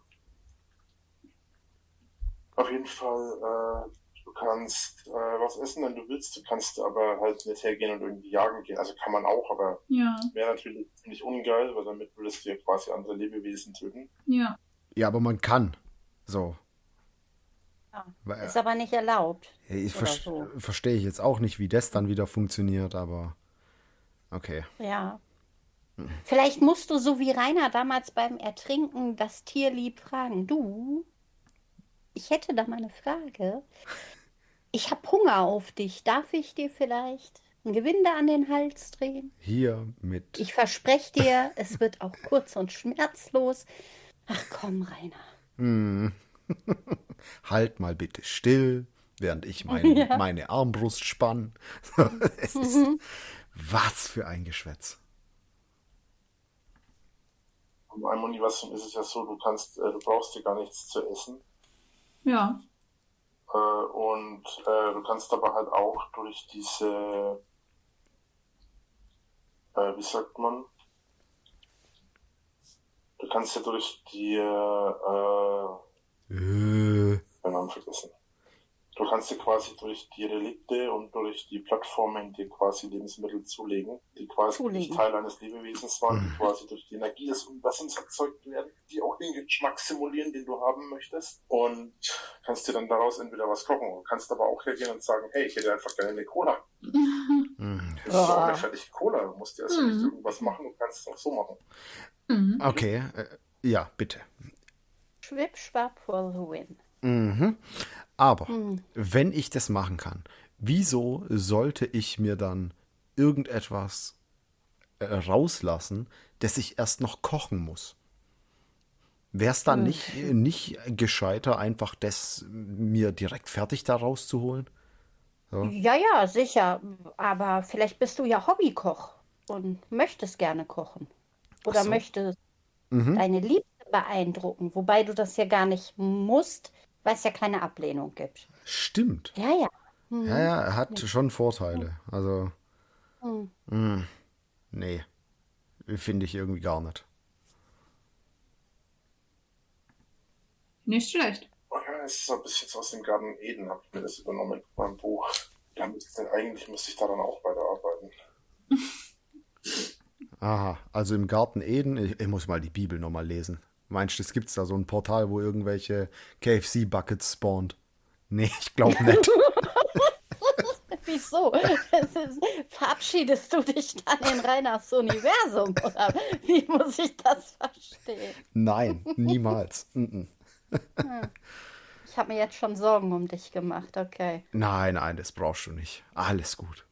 auf jeden Fall, äh, du kannst äh, was essen, wenn du willst. Du kannst aber halt nicht hergehen und irgendwie jagen gehen. Also kann man auch, aber Ja. wäre natürlich ziemlich ungeil, weil damit würdest du ja quasi andere Lebewesen töten. Ja. Ja, aber man kann. So. Ja. Weil- Ist aber nicht erlaubt. Ich Oder vers- so. verstehe ich jetzt auch nicht, wie das dann wieder funktioniert, aber okay. Ja. Vielleicht musst du, so wie Rainer damals beim Ertrinken, das Tierlieb fragen. Du, ich hätte da mal eine Frage. Ich habe Hunger auf dich. Darf ich dir vielleicht ein Gewinde an den Hals drehen? Hier mit. Ich verspreche dir, es wird auch kurz und schmerzlos. Ach komm, Rainer. Hm. Halt mal bitte still, während ich mein, Ja. meine Armbrust spann. Es ist, was für ein Geschwätz. In meinem Universum ist es ja so, du kannst, äh, du brauchst dir gar nichts zu essen. Ja. Äh, und äh, du kannst aber halt auch durch diese äh, wie sagt man, du kannst ja durch die, äh, Äh, den Namen vergessen. Du kannst dir quasi durch die Relikte und durch die Plattformen dir quasi Lebensmittel zulegen, die quasi Zulegen. nicht Teil eines Lebewesens waren, die quasi durch die Energie des Universums erzeugt werden, die auch den Geschmack simulieren, den du haben möchtest. Und kannst dir dann daraus entweder was kochen. Du kannst aber auch hergehen und sagen, hey, ich hätte einfach gerne eine Cola. mh. Das ist auch eine Oh. fertige Cola. Du musst dir also nicht irgendwas machen, du kannst es auch so machen. Mhm. Okay, äh, ja, bitte. Schwip, schwapp for the win. Mhm. Aber Hm. wenn ich das machen kann, wieso sollte ich mir dann irgendetwas äh, rauslassen, das ich erst noch kochen muss? Wäre es dann nicht, nicht gescheiter, einfach das mir direkt fertig da rauszuholen? So. Ja, ja, sicher. Aber vielleicht bist du ja Hobbykoch und möchtest gerne kochen. Oder Ach so. möchtest Mhm. deine Liebste beeindrucken, wobei du das ja gar nicht musst, weil es ja keine Ablehnung gibt. Stimmt. Ja, ja. Mhm. Ja, ja, er hat schon Vorteile. Also, Mhm. mh, nee, finde ich irgendwie gar nicht. Nicht schlecht. Oh ja, es ist so ein bisschen so aus dem Garten Eden, habe ich mir das übernommen, mein Buch. Da müsste, eigentlich müsste ich daran auch weiterarbeiten. Aha, also im Garten Eden, ich, ich muss mal die Bibel nochmal lesen. Meinst du, es gibt da so ein Portal, wo irgendwelche K F C-Buckets spawnt? Nee, ich glaube nicht. Wieso? Das ist, verabschiedest du dich dann in Reiners Universum? Oder wie muss ich das verstehen? Nein, niemals. Mm-mm. Ich habe mir jetzt schon Sorgen um dich gemacht, okay. Nein, nein, das brauchst du nicht. Alles gut.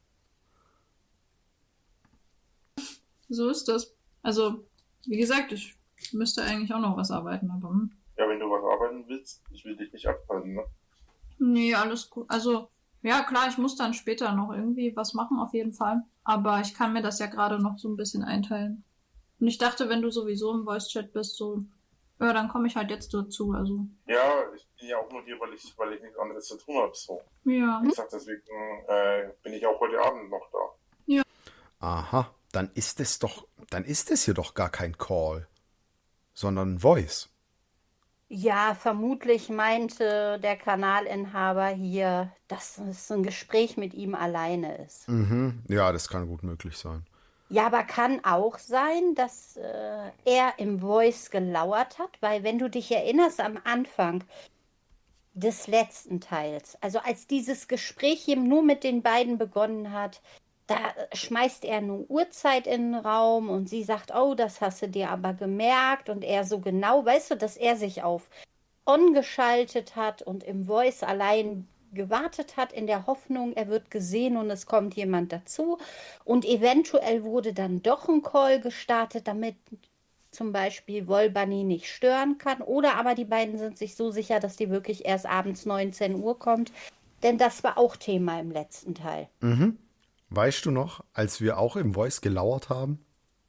So ist das. Also, wie gesagt, ich müsste eigentlich auch noch was arbeiten, aber hm. Ja, wenn du was arbeiten willst, ich will dich nicht abhalten, ne? Nee, alles gut. Also, ja, klar, ich muss dann später noch irgendwie was machen, auf jeden Fall. Aber ich kann mir das ja gerade noch so ein bisschen einteilen. Und ich dachte, wenn du sowieso im Voice-Chat bist, so, ja, dann komme ich halt jetzt dazu, also. Ja, ich bin ja auch nur hier, weil ich, weil ich nichts anderes zu tun habe, so. Ja. Wie gesagt, deswegen äh, bin ich auch heute Abend noch da. Aha, dann ist es doch, dann ist es hier doch gar kein Call, sondern ein Voice. Ja, vermutlich meinte der Kanalinhaber hier, dass es ein Gespräch mit ihm alleine ist. Mhm. Ja, das kann gut möglich sein. Ja, aber kann auch sein, dass äh, er im Voice gelauert hat, weil wenn du dich erinnerst am Anfang des letzten Teils, also als dieses Gespräch eben nur mit den beiden begonnen hat, da schmeißt er eine Uhrzeit in den Raum und sie sagt, oh, das hast du dir aber gemerkt und er so genau, weißt du, dass er sich auf On geschaltet hat und im Voice allein gewartet hat in der Hoffnung, er wird gesehen und es kommt jemand dazu und eventuell wurde dann doch ein Call gestartet, damit zum Beispiel Wollbunny nicht stören kann oder aber die beiden sind sich so sicher, dass die wirklich erst abends neunzehn Uhr kommt, denn das war auch Thema im letzten Teil. Mhm. Weißt du noch, als wir auch im Voice gelauert haben?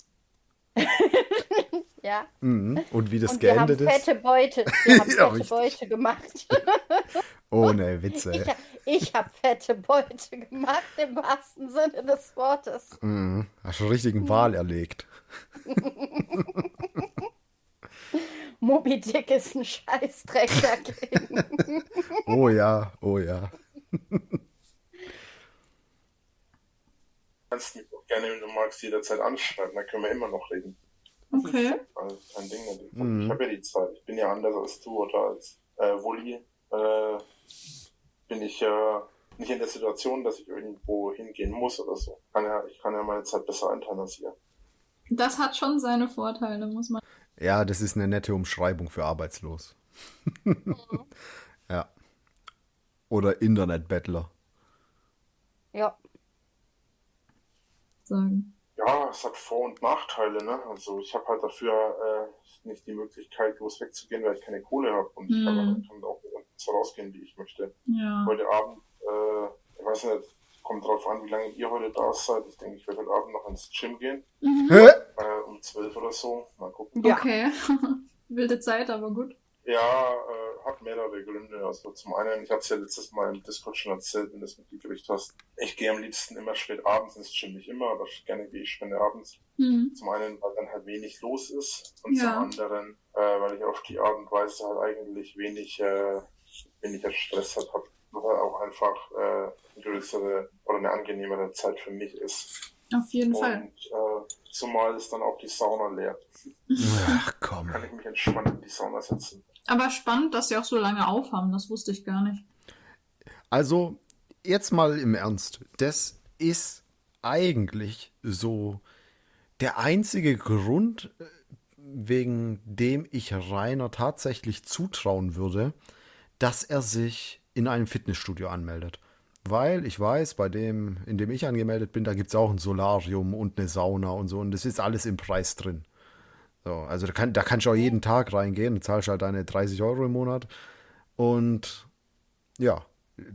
Ja. Mhm. Und wie das Und wir haben geendet ist? fette Beute, wir haben Ja, fette richtig. Beute gemacht. Ohne Witze. Ich, ich habe fette Beute gemacht, im wahrsten Sinne des Wortes. Mhm. Hast du einen richtigen Wal erlegt. Moby Dick ist ein Scheißdreck dagegen. Oh ja, oh ja. Du kannst mich auch gerne, wenn du magst, jederzeit anschreiben, dann können wir immer noch reden. Okay. Also kein Ding. Also ich Mhm. habe ja die Zeit. Ich bin ja anders als du oder als äh, Wulli. Äh, bin ich äh, nicht in der Situation, dass ich irgendwo hingehen muss oder so. Kann ja, ich kann ja meine Zeit besser einteilen als ihr. Das hat schon seine Vorteile, muss man. Ja, das ist eine nette Umschreibung für arbeitslos. Ja. Oder Internetbettler. Ja. sagen. Ja, es hat Vor- und Nachteile, ne? Also ich habe halt dafür äh, nicht die Möglichkeit, los wegzugehen, weil ich keine Kohle habe und ich kann, Hm. kann auch so rausgehen, wie ich möchte. Ja. Heute Abend, äh, ich weiß nicht, kommt drauf an, wie lange ihr heute da seid. Ich denke, ich werde heute Abend noch ins Gym gehen, Mhm. Hä? äh, um zwölf oder so. Mal gucken. Ja. Okay. Wilde Zeit, aber gut. Ja, äh, hat mehrere Gründe. Also zum einen, ich habe es ja letztes Mal im Discord schon erzählt, wenn du das mitgekriegt hast, ich gehe am liebsten immer spät abends, das stimmt nicht immer, aber gerne gehe ich spät abends. Mhm. Zum einen, weil dann halt wenig los ist und Ja. zum anderen, äh, weil ich auf die Art und Weise halt eigentlich wenig, äh, weniger Stress halt habe. Was halt auch einfach äh, eine größere oder eine angenehmere Zeit für mich ist. Auf jeden Und Fall. äh, zumal ist dann auch die Sauna leer. Ach komm. Kann ich mich entspannt in die Sauna setzen. Aber spannend, dass sie auch so lange aufhaben, das wusste ich gar nicht. Also, jetzt mal im Ernst. Das ist eigentlich so der einzige Grund, äh, wegen dem ich Rainer tatsächlich zutrauen würde, dass er sich in einem Fitnessstudio anmeldet. Weil ich weiß, bei dem, in dem ich angemeldet bin, da gibt es auch ein Solarium und eine Sauna und so. Und das ist alles im Preis drin. So, also da, kann, da kannst du auch jeden Tag reingehen. Du zahlst halt deine dreißig Euro im Monat. Und ja,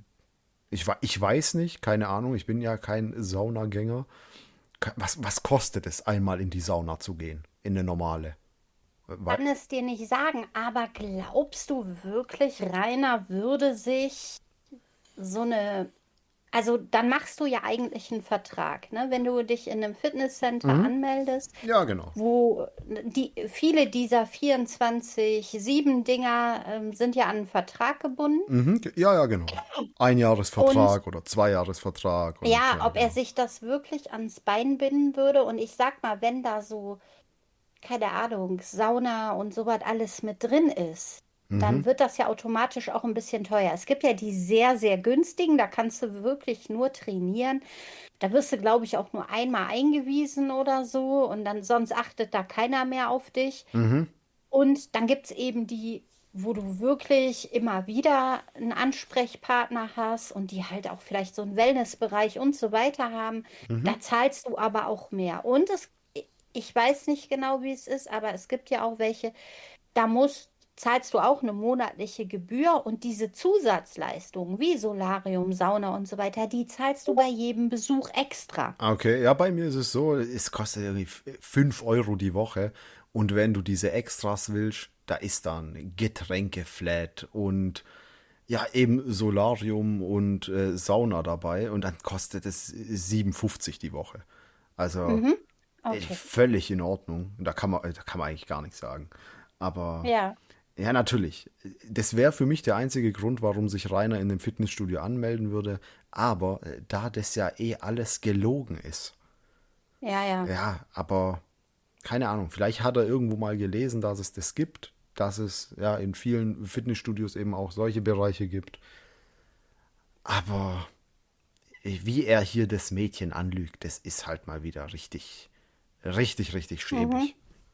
ich, wa- ich weiß nicht, keine Ahnung, ich bin ja kein Saunagänger. Ka- Was, was kostet es, einmal in die Sauna zu gehen? In eine normale? Weil, Kann es dir nicht sagen, aber glaubst du wirklich, Rainer würde sich so eine, also dann machst du ja eigentlich einen Vertrag, ne? Wenn du dich in einem Fitnesscenter anmeldest, ja, genau. wo die viele dieser vierundzwanzig sieben Dinger ähm, sind ja an einen Vertrag gebunden. Mhm, ge- ja, ja, genau. Einjahresvertrag oder Zweijahresvertrag. Und, Ja, ja, ob er genau. sich das wirklich ans Bein binden würde. Und ich sag mal, wenn da so, keine Ahnung, Sauna und sowas alles mit drin ist, dann wird das ja automatisch auch ein bisschen teuer. Es gibt ja die sehr, sehr günstigen, da kannst du wirklich nur trainieren. Da wirst du, glaube ich, auch nur einmal eingewiesen oder so und dann sonst achtet da keiner mehr auf dich. Mhm. Und dann gibt es eben die, wo du wirklich immer wieder einen Ansprechpartner hast und die halt auch vielleicht so einen Wellnessbereich und so weiter haben. Da zahlst du aber auch mehr. Und es, ich weiß nicht genau, wie es ist, aber es gibt ja auch welche, da musst, zahlst du auch eine monatliche Gebühr und diese Zusatzleistungen wie Solarium, Sauna und so weiter, die zahlst du bei jedem Besuch extra. Okay, ja, bei mir ist es so, es kostet irgendwie fünf Euro die Woche. Und wenn du diese Extras willst, da ist dann Getränkeflat und ja, eben Solarium und äh, Sauna dabei. Und dann kostet es sieben fünfzig die Woche. Also äh, Okay. völlig in Ordnung. Da kann man, da kann man eigentlich gar nichts sagen. Aber Ja. ja, natürlich. Das wäre für mich der einzige Grund, warum sich Rainer in dem Fitnessstudio anmelden würde. Aber äh, da das ja eh alles gelogen ist. Ja, ja. Ja, aber keine Ahnung. Vielleicht hat er irgendwo mal gelesen, dass es das gibt. Dass es ja in vielen Fitnessstudios eben auch solche Bereiche gibt. Aber äh, wie er hier das Mädchen anlügt, das ist halt mal wieder richtig, richtig, richtig schäbig.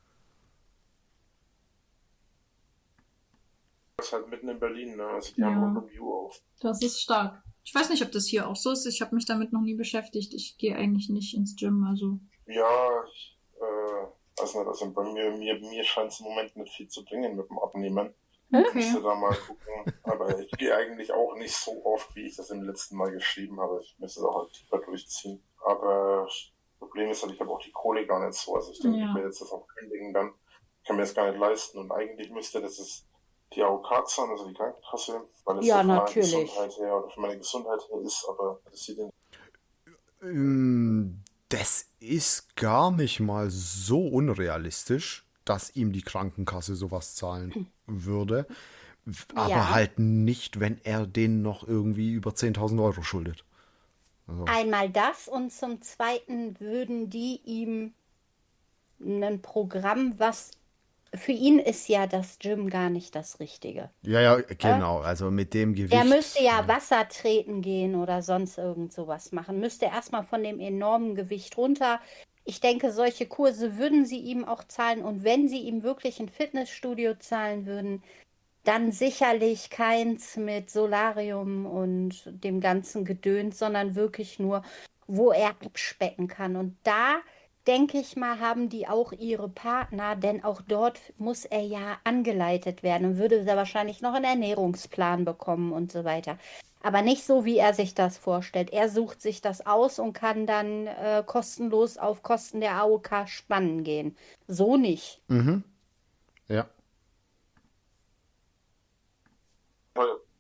Das ist halt mitten in Berlin, ne? Also die Ja. haben rund um View auf. Das ist stark. Ich weiß nicht, ob das hier auch so ist. Ich habe mich damit noch nie beschäftigt. Ich gehe eigentlich nicht ins Gym, also. Ja, ich, äh, weiß nicht, also bei mir, mir, mir scheint es im Moment nicht viel zu bringen mit dem Abnehmen. Okay. Müsste da mal gucken. Aber ich gehe eigentlich auch nicht so oft, wie ich das im letzten Mal geschrieben habe. Ich müsste es auch halt tiefer durchziehen. Aber das Problem ist halt, ich habe auch die Kohle gar nicht so. Also ich denke, Ja. ich werde jetzt das auch kündigen, dann kann mir das gar nicht leisten. Und eigentlich müsste das ist die A O K zahlen, also die Krankenkasse, weil es Ja, von meiner natürlich. Gesundheit her oder für meine Gesundheit her ist, aber das sieht in Ähm, Das ist gar nicht mal so unrealistisch, dass ihm die Krankenkasse sowas zahlen würde. Aber Ja. halt nicht, wenn er denen noch irgendwie über zehntausend Euro schuldet. Einmal das und zum Zweiten würden die ihm ein Programm, was für ihn ist ja das Gym gar nicht das Richtige. Ja, ja, genau. Also mit dem Gewicht. Er müsste ja Wasser treten gehen oder sonst irgend sowas machen. Müsste erstmal von dem enormen Gewicht runter. Ich denke, solche Kurse würden sie ihm auch zahlen. Und wenn sie ihm wirklich ein Fitnessstudio zahlen würden, dann sicherlich keins mit Solarium und dem ganzen Gedöns, sondern wirklich nur, wo er abspecken kann. Und da, denke ich mal, haben die auch ihre Partner, denn auch dort muss er ja angeleitet werden und würde da wahrscheinlich noch einen Ernährungsplan bekommen und so weiter. Aber nicht so, wie er sich das vorstellt. Er sucht sich das aus und kann dann äh, kostenlos auf Kosten der A O K spannen gehen. So nicht. Mhm. Ja.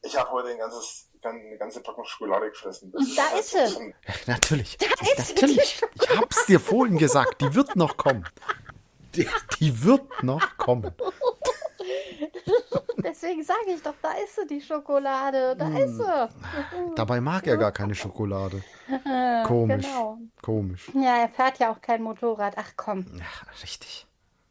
Ich habe heute ein ganzes, eine ganze Packung Schokolade gefressen. Das Da halt ist sie. so ein- Ja, natürlich. Da ist sie, die natürlich. Ich hab's dir vorhin gesagt, die wird noch kommen. Die, die wird noch kommen. Deswegen sage ich doch, da ist sie, die Schokolade. Da ist sie. Dabei mag er gar keine Schokolade. Komisch. Genau. Komisch. Ja, er fährt ja auch kein Motorrad. Ach komm. Ja, richtig.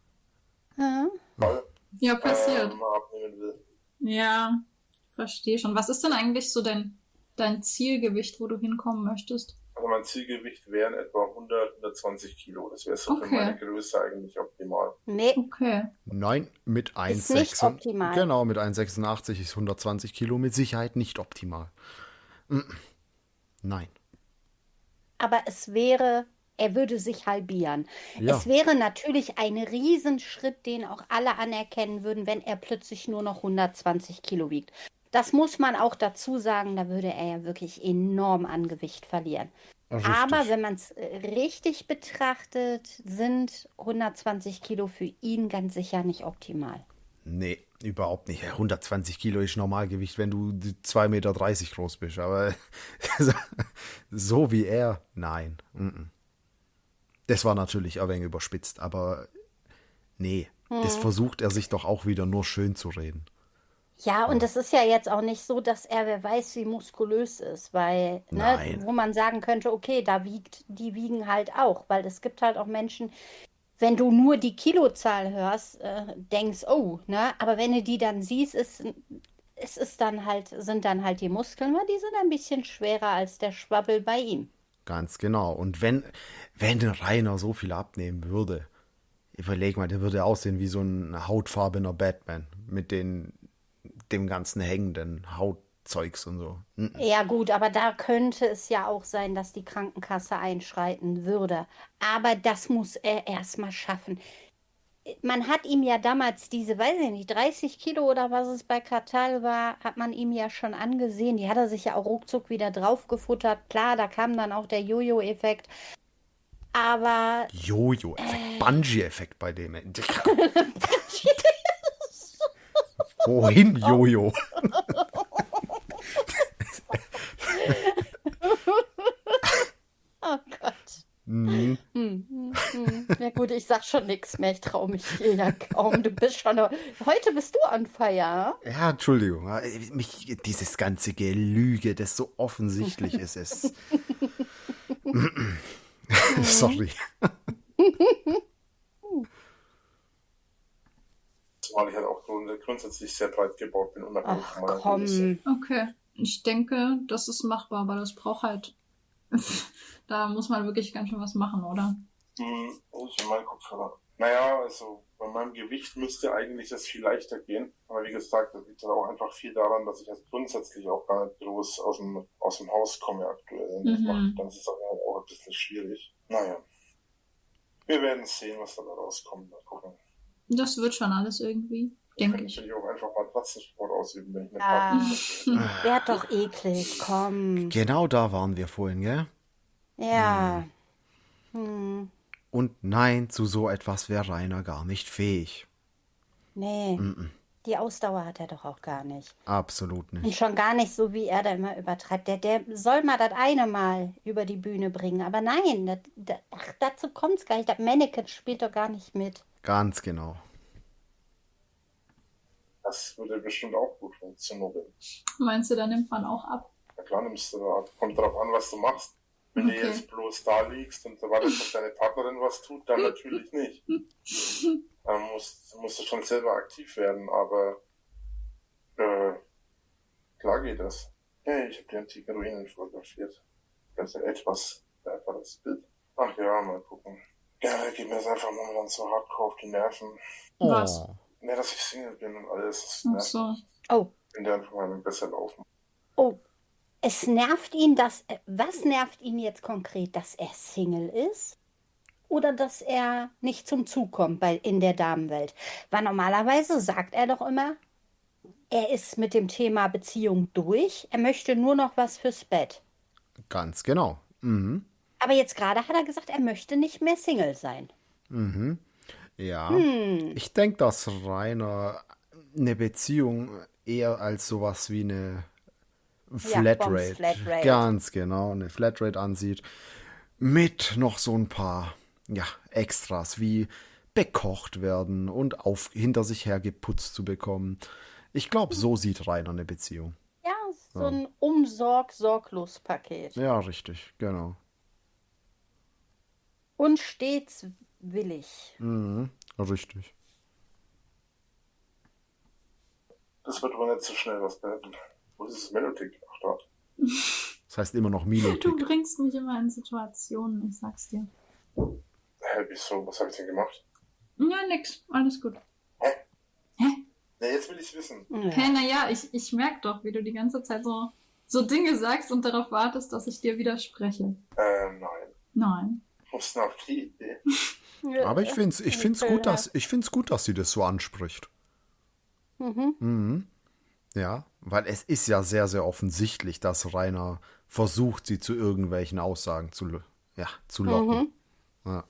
Fall, Ja, äh, passiert. mal abnehmen will. Ja, verstehe schon. Was ist denn eigentlich so dein, dein Zielgewicht, wo du hinkommen möchtest? Also mein Zielgewicht wären etwa hundert, hundertzwanzig Kilo. Das wäre so Okay. für meine Größe eigentlich optimal. Nee, Okay. Nein, mit Ist nicht 1,86. optimal. Genau, mit eins Komma sechsundachtzig ist hundertzwanzig Kilo mit Sicherheit nicht optimal. Mm. Nein. aber es wäre, er würde sich halbieren. Ja. Es wäre natürlich ein Riesenschritt, den auch alle anerkennen würden, wenn er plötzlich nur noch hundertzwanzig Kilo wiegt. Das muss man auch dazu sagen, da würde er ja wirklich enorm an Gewicht verlieren. Richtig. Aber wenn man es richtig betrachtet, sind hundertzwanzig Kilo für ihn ganz sicher nicht optimal. Nee, überhaupt nicht. hundertzwanzig Kilo ist Normalgewicht, wenn du zwei Meter dreißig groß bist. Aber so wie er, nein. Mm-mm. Das war natürlich ein wenig überspitzt, aber nee, das versucht er sich doch auch wieder nur schön zu reden. Ja, und es ist ja jetzt auch nicht so, dass er, wer weiß, wie muskulös ist, weil, ne, Nein. wo man sagen könnte, okay, da wiegt, die wiegen halt auch, weil es gibt halt auch Menschen, wenn du nur die Kilozahl hörst, äh, denkst, oh, ne, aber wenn du die dann siehst, ist, es ist dann halt, sind dann halt die Muskeln, weil die sind ein bisschen schwerer als der Schwabbel bei ihm. Ganz genau. Und wenn, wenn Rainer so viel abnehmen würde, überleg mal, der würde aussehen wie so ein hautfarbener Batman mit den, dem ganzen hängenden Hautzeugs und so. Mm. Ja gut, aber da könnte es ja auch sein, dass die Krankenkasse einschreiten würde. Aber das muss er erstmal schaffen. Man hat ihm ja damals diese, weiß ich nicht, dreißig Kilo oder was es bei Kartal war, hat man ihm ja schon angesehen. Die hat er sich ja auch ruckzuck wieder draufgefuttert. Klar, da kam dann auch der Jojo-Effekt. Aber Jojo-Effekt, Bungee-Effekt bei dem. Wohin, Jojo? oh Gott. Mhm. Hm, hm. Ja gut, ich sag schon nichts mehr. Ich traue mich hier ja kaum. Du bist schon. Heute bist du on fire. Ja, Entschuldigung. Mich, dieses ganze Gelüge, das so offensichtlich ist, ist. Sorry. Zumal ich halt auch grundsätzlich sehr breit gebaut bin. Unabhängig Ach von meiner Größe. komm. Okay. Ich denke, das ist machbar, aber das braucht halt. Da muss man wirklich ganz schön was machen, oder? Hm, ich in meinem Kopfhörer. Naja, also bei meinem Gewicht müsste eigentlich das viel leichter gehen. Aber wie gesagt, das liegt halt auch einfach viel daran, dass ich jetzt grundsätzlich auch gar nicht groß aus dem, aus dem Haus komme aktuell. Das Mhm. macht dann ist es auch, auch ein bisschen schwierig. Naja. Wir werden sehen, was da rauskommt. Mal gucken. Das wird schon alles irgendwie, Ich denke kann ich. natürlich auch einfach Matratzensport ausüben, wenn ich eine Ah. Party Wär doch eklig, komm. Genau da waren wir vorhin, gell? Ja. Hm. Und nein, zu so etwas wäre Rainer gar nicht fähig. Nee. Die Ausdauer hat er doch auch gar nicht. Absolut Und nicht. schon gar nicht so, wie er da immer übertreibt. Der, der soll mal das eine Mal über die Bühne bringen. Aber nein, das, das, ach, dazu kommt es gar nicht. Das Mannequin spielt doch gar nicht mit. Ganz genau. Das würde bestimmt auch gut funktionieren. Meinst du, da nimmt man auch ab? Na klar, nimmst du da ab. Kommt drauf an, was du machst. Wenn Okay. du jetzt bloß da liegst und erwartest, dass deine Partnerin was tut, dann natürlich nicht. Dann musst, musst du schon selber aktiv werden, aber äh, klar geht das. Hey, ich habe die antiken Ruinen fotografiert. Das ist ja etwas einfaches Bild. Ach ja, mal gucken. Ja, geht mir das einfach momentan so hardcore auf die Nerven. Was? Oh. Ja, dass ich Single bin und alles. Das Ach nervt so. mich. Oh, Ich bin einfach mal besser laufen. oh. Es nervt ihn, dass. Was nervt ihn jetzt konkret? Dass er Single ist? Oder dass er nicht zum Zug kommt bei, in der Damenwelt? Weil normalerweise sagt er doch immer, er ist mit dem Thema Beziehung durch. Er möchte nur noch was fürs Bett. Ganz genau. Mhm. Aber jetzt gerade hat er gesagt, er möchte nicht mehr Single sein. Ja. Hm. Ich denke, dass Rainer eine Beziehung eher als sowas wie eine Ja, Flatrate. Bombs Flatrate. Ganz genau, eine Flatrate ansieht. Mit noch so ein paar ja, Extras wie bekocht werden und auf, hinter sich her geputzt zu bekommen. Ich glaube, so sieht Rainer eine Beziehung. Ja, so ein Umsorg-Sorglos-Paket. Ja, richtig, genau. Und stets willig. Mhm, richtig. Das wird wohl nicht so schnell was werden. Wo ist das Melodic? Ach da. Das heißt immer noch Du Milotic. bringst mich immer in Situationen, ich sag's dir. Hä, wieso? Was habe ich denn gemacht? Ja, nix. Alles gut. Ja, jetzt will ich wissen. Ja. Hä, naja, ich, ich merk doch, wie du die ganze Zeit so, so Dinge sagst und darauf wartest, dass ich dir widerspreche. Äh, nein. Nein. Muss noch die Idee. Aber ich finde es ich find's gut, dass, ich find's gut, dass sie das so anspricht. Mhm. Mhm. Ja, weil es ist ja sehr, sehr offensichtlich, dass Rainer versucht, sie zu irgendwelchen Aussagen zu, lo- ja, zu locken. Ja.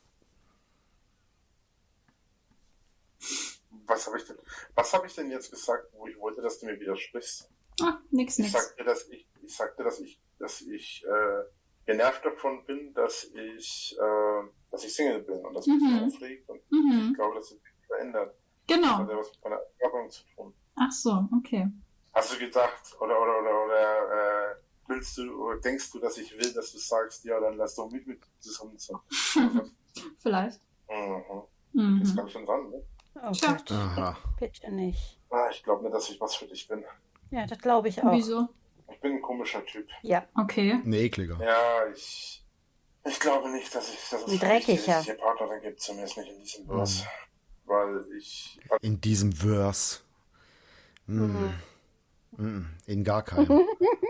Was habe ich denn, was habe ich denn jetzt gesagt, wo ich wollte, dass du mir widersprichst? Ah, nix, Ich nix. sagte, dass ich, ich sagte, dass ich, dass ich äh, genervt davon bin, dass ich, äh, dass ich Single bin und das mich Mhm. aufregt und ich Mhm. glaube, dass es sich verändert. Das hat Genau. ja was mit meiner Erfahrung zu tun. Ach so, okay. Hast du gedacht, oder, oder, oder, oder, äh, willst du, oder denkst du, dass ich will, dass du sagst, ja, dann lass doch mit mit zusammen sein? Vielleicht. Mhm. Das Mhm. kann schon dran, ne? Oh Tja. Gott, Aha. bitte nicht. Ah, ich glaube nicht, dass ich was für dich bin. Ja, das glaube ich auch. Wieso? Ich bin ein komischer Typ. Ja, Okay. Ein ekliger. Ja, ich, ich glaube nicht, dass ich, dass Ein es dreckiger. die richtige Partnerin gibt, zumindest nicht in diesem Verse. Weil ich, In diesem Verse. Mhm. Mhm. In gar keinem.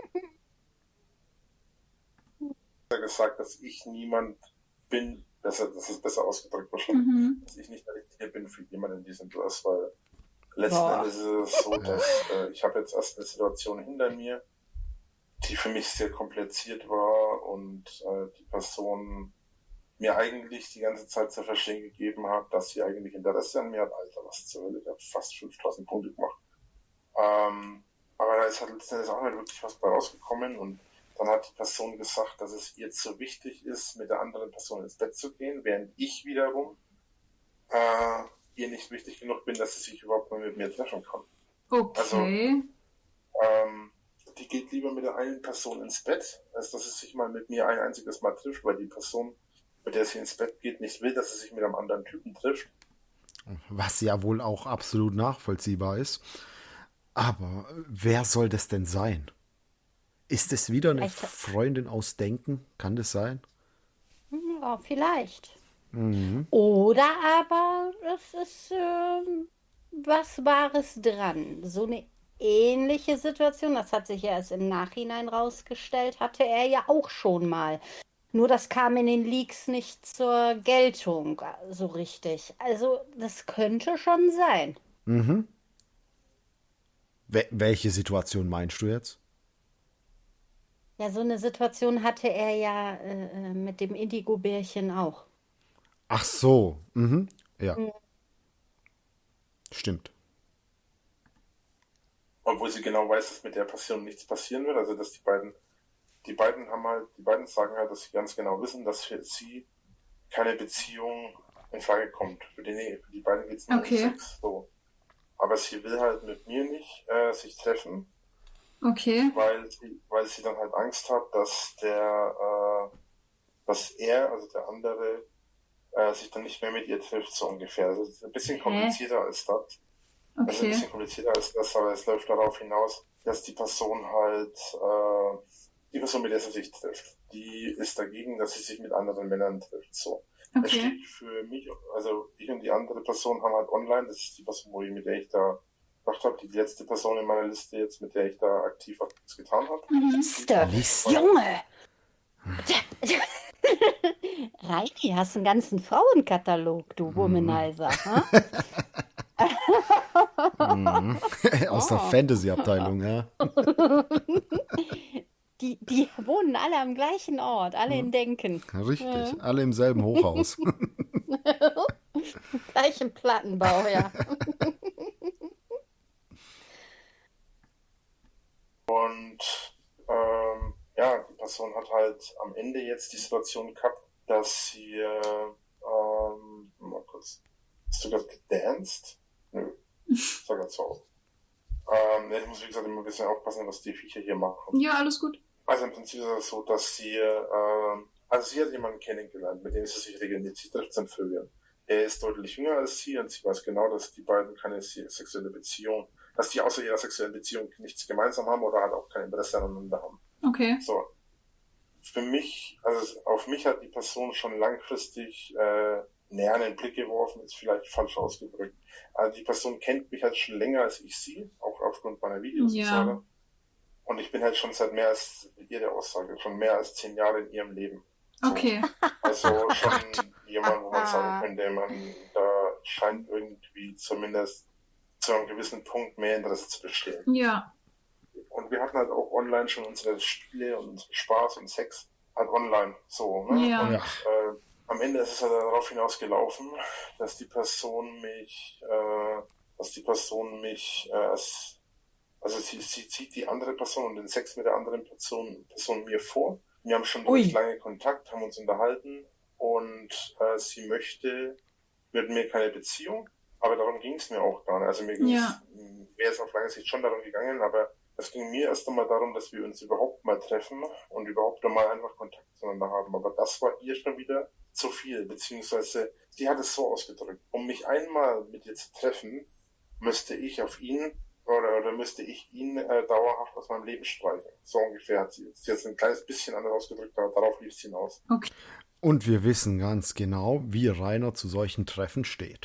ja gesagt, dass ich niemand bin, besser, das ist besser ausgedrückt wahrscheinlich, Mhm. dass ich nicht der Richtige bin für jemanden in diesem Verse, weil letzten Boah. Endes ist es so, dass äh, ich habe jetzt erst eine Situation hinter mir, die für mich sehr kompliziert war und äh, die Person mir eigentlich die ganze Zeit zu verstehen gegeben hat, dass sie eigentlich Interesse an mir hat. Alter, was zur Hölle, ich habe fast fünftausend Punkte gemacht. Ähm, aber da ist halt letzten Endes auch nicht wirklich was bei rausgekommen und dann hat die Person gesagt, dass es ihr zu wichtig ist, mit der anderen Person ins Bett zu gehen, während ich wiederum äh, ihr nicht wichtig genug bin, dass sie sich überhaupt mal mit mir treffen kann. Okay. Ähm, die geht lieber mit der einen Person ins Bett, als dass sie sich mal mit mir ein einziges Mal trifft, weil die Person, mit der sie ins Bett geht, nicht will, dass sie sich mit einem anderen Typen trifft. Was ja wohl auch absolut nachvollziehbar ist. Aber wer soll das denn sein? Ist es wieder eine Ich- Freundin aus Denken? Kann das sein? ja, vielleicht. Mhm. Oder aber es ist ähm, was Wahres dran. So eine ähnliche Situation, das hat sich ja erst im Nachhinein rausgestellt, hatte er ja auch schon mal. Nur das kam in den Leaks nicht zur Geltung äh, so richtig. Also das könnte schon sein. Mhm. Wel welche Situation meinst du jetzt? Ja, so eine Situation hatte er ja äh, äh, mit dem Indigo-Bärchen auch. Ach so. Mhm. Ja. Stimmt. Obwohl sie genau weiß, dass mit der Person nichts passieren wird. Also dass die beiden, die beiden haben halt, die beiden sagen halt, dass sie ganz genau wissen, dass für sie keine Beziehung in Frage kommt. Für die, nee, für die beiden geht es nur Okay. um Sex. So. Aber sie will halt mit mir nicht äh, sich treffen, Okay. weil sie, weil sie dann halt Angst hat, dass der, äh, dass er, also der andere, äh, sich dann nicht mehr mit ihr trifft, so ungefähr. Also es ist ein bisschen Hä? komplizierter als das. Es ist ein Okay. bisschen komplizierter als das, aber es läuft darauf hinaus, dass die Person halt, äh, die Person, mit der sie sich trifft, die ist dagegen, dass sie sich mit anderen Männern trifft. So. Es Okay. steht für mich, also ich und die andere Person haben halt online, das ist die Person, wo ich, mit der ich da gemacht habe, die letzte Person in meiner Liste jetzt, mit der ich da aktiv was getan habe. Liste. Liste. Junge! Reini, hast einen ganzen Frauenkatalog, du Womanizer. Hm. Mhm. Aus der Oh. Fantasy-Abteilung, ja. Die, die wohnen alle am gleichen Ort, alle in Denken. Richtig. Alle im selben Hochhaus. Gleichen Plattenbau, ja. Und ähm, ja, die Person hat halt am Ende jetzt die Situation gehabt, dass sie, äh, ähm, mal kurz, hast du gerade gedanced? Nö, sag ganz so. Ähm, ich muss wie gesagt immer ein bisschen aufpassen, was die Viecher hier machen. Ja, alles gut. Also im Prinzip ist es so, dass sie, äh, also sie hat jemanden kennengelernt, mit dem sie sich regelmäßig trifft, sind Vögel. Er ist deutlich jünger als sie und sie weiß genau, dass die beiden keine sexuelle Beziehung, dass die außer ihrer sexuellen Beziehung nichts gemeinsam haben oder halt auch kein Interesse aneinander haben. Okay. So. Für mich, also auf mich hat die Person schon langfristig äh, näher einen Blick geworfen, ist vielleicht falsch ausgedrückt. Also die Person kennt mich halt schon länger als ich sie, auch aufgrund meiner Videos Ja. und so weiter. Und ich bin halt schon seit mehr als, ihre Aussage, schon mehr als zehn Jahre in ihrem Leben. So. Okay. Also schon jemand, wo man sagen könnte, man, da scheint irgendwie zumindest zu einem gewissen Punkt mehr Interesse zu bestehen. Ja. Und wir hatten halt auch online schon unsere Spiele und Spaß und Sex halt online so. Ne? Ja. Und äh, am Ende ist es halt darauf hinausgelaufen, dass die Person mich, äh, dass die Person mich äh, als, also sie, sie zieht die andere Person und den Sex mit der anderen Person, Person mir vor. Wir haben schon Ui. recht lange Kontakt, haben uns unterhalten und äh, sie möchte mit mir keine Beziehung, aber darum ging es mir auch gar nicht. Also mir ging es, Ja. wäre es auf lange Sicht schon darum gegangen, aber es ging mir erst einmal darum, dass wir uns überhaupt mal treffen und überhaupt einmal einfach Kontakt zueinander haben. Aber das war ihr schon wieder zu viel, beziehungsweise sie hat es so ausgedrückt. Um mich einmal mit ihr zu treffen, müsste ich auf ihn oder, oder müsste ich ihn äh, dauerhaft aus meinem Leben streichen. So ungefähr hat sie jetzt, sie hat es ein kleines bisschen anders ausgedrückt, aber darauf lief es hinaus. Okay. Und wir wissen ganz genau, wie Rainer zu solchen Treffen steht.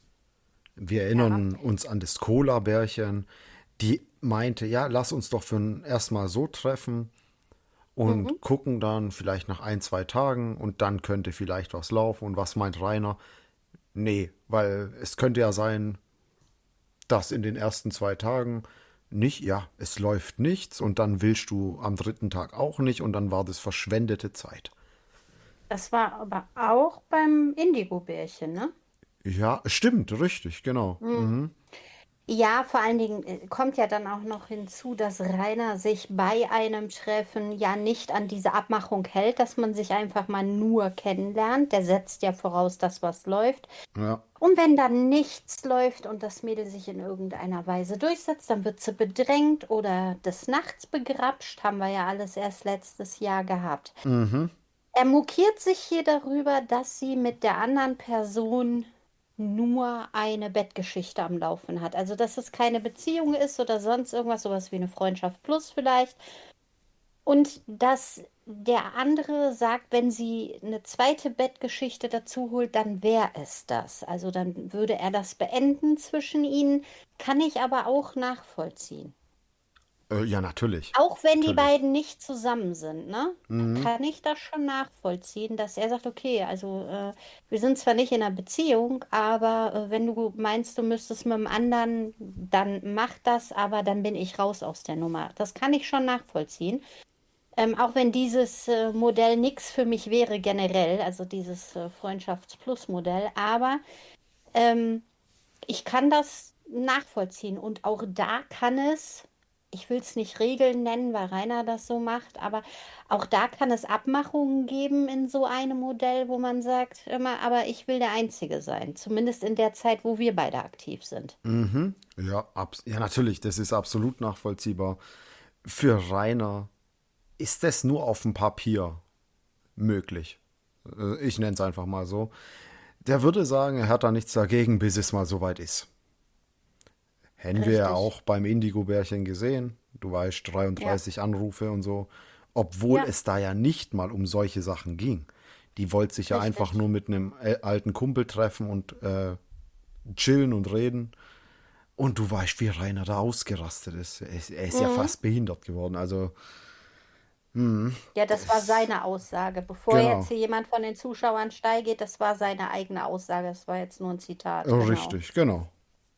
Wir erinnern uns an das Cola-Bärchen, die meinte, ja, lass uns doch für ein erstmal so treffen und Mhm. gucken dann vielleicht nach ein, zwei Tagen und dann könnte vielleicht was laufen. Und was meint Rainer? Nee, weil es könnte ja sein, dass in den ersten zwei Tagen nicht, ja, es läuft nichts und dann willst du am dritten Tag auch nicht und dann war das verschwendete Zeit. Das war aber auch beim Indigo-Bärchen, ne? Ja, stimmt, richtig, genau. Mhm. Ja, vor allen Dingen äh, kommt ja dann auch noch hinzu, dass Rainer sich bei einem Treffen ja nicht an diese Abmachung hält, dass man sich einfach mal nur kennenlernt. Der setzt ja voraus, dass was läuft. Ja, Und wenn dann nichts läuft und das Mädel sich in irgendeiner Weise durchsetzt, dann wird sie bedrängt oder des Nachts begrapscht. Haben wir ja alles erst letztes Jahr gehabt. mhm. Er mokiert sich hier darüber, dass sie mit der anderen Person nur eine Bettgeschichte am Laufen hat. Also, dass es keine Beziehung ist oder sonst irgendwas, sowas wie eine Freundschaft plus vielleicht. Und dass der andere sagt, wenn sie eine zweite Bettgeschichte dazu holt, dann wäre es das. Also dann würde er das beenden zwischen ihnen. Kann ich aber auch nachvollziehen. Äh, ja, natürlich. Auch wenn die Natürlich. beiden nicht zusammen sind, ne? Mhm. Kann ich das schon nachvollziehen, dass er sagt, okay, also äh, wir sind zwar nicht in einer Beziehung, aber äh, wenn du meinst, du müsstest mit dem anderen, dann mach das, aber dann bin ich raus aus der Nummer. Das kann ich schon nachvollziehen. Ähm, auch wenn dieses äh, Modell nichts für mich wäre generell, also dieses äh, Freundschafts-Plus-Modell, aber ähm, ich kann das nachvollziehen und auch da kann es, ich will es nicht Regeln nennen, weil Rainer das so macht, aber auch da kann es Abmachungen geben in so einem Modell, wo man sagt immer, aber ich will der Einzige sein, zumindest in der Zeit, wo wir beide aktiv sind. Mhm. Ja, abs ja, natürlich, das ist absolut nachvollziehbar. Für Rainer ist das nur auf dem Papier möglich. Äh, Ich nenne es einfach mal so. Der würde sagen, er hat da nichts dagegen, bis es mal soweit ist. Hätten wir ja Richtig. auch beim Indigo-Bärchen gesehen. Du weißt, dreiunddreißig Anrufe und so. Obwohl Ja. es da ja nicht mal um solche Sachen ging. Die wollte sich ja Richtig. einfach nur mit einem äh, alten Kumpel treffen und äh, chillen und reden. Und du weißt, wie Rainer da ausgerastet ist. Er ist, er ist ja fast behindert geworden. Also, Ja, das war seine Aussage. Bevor Genau. jetzt hier jemand von den Zuschauern steil geht, das war seine eigene Aussage. Das war jetzt nur ein Zitat. Genau. richtig, genau.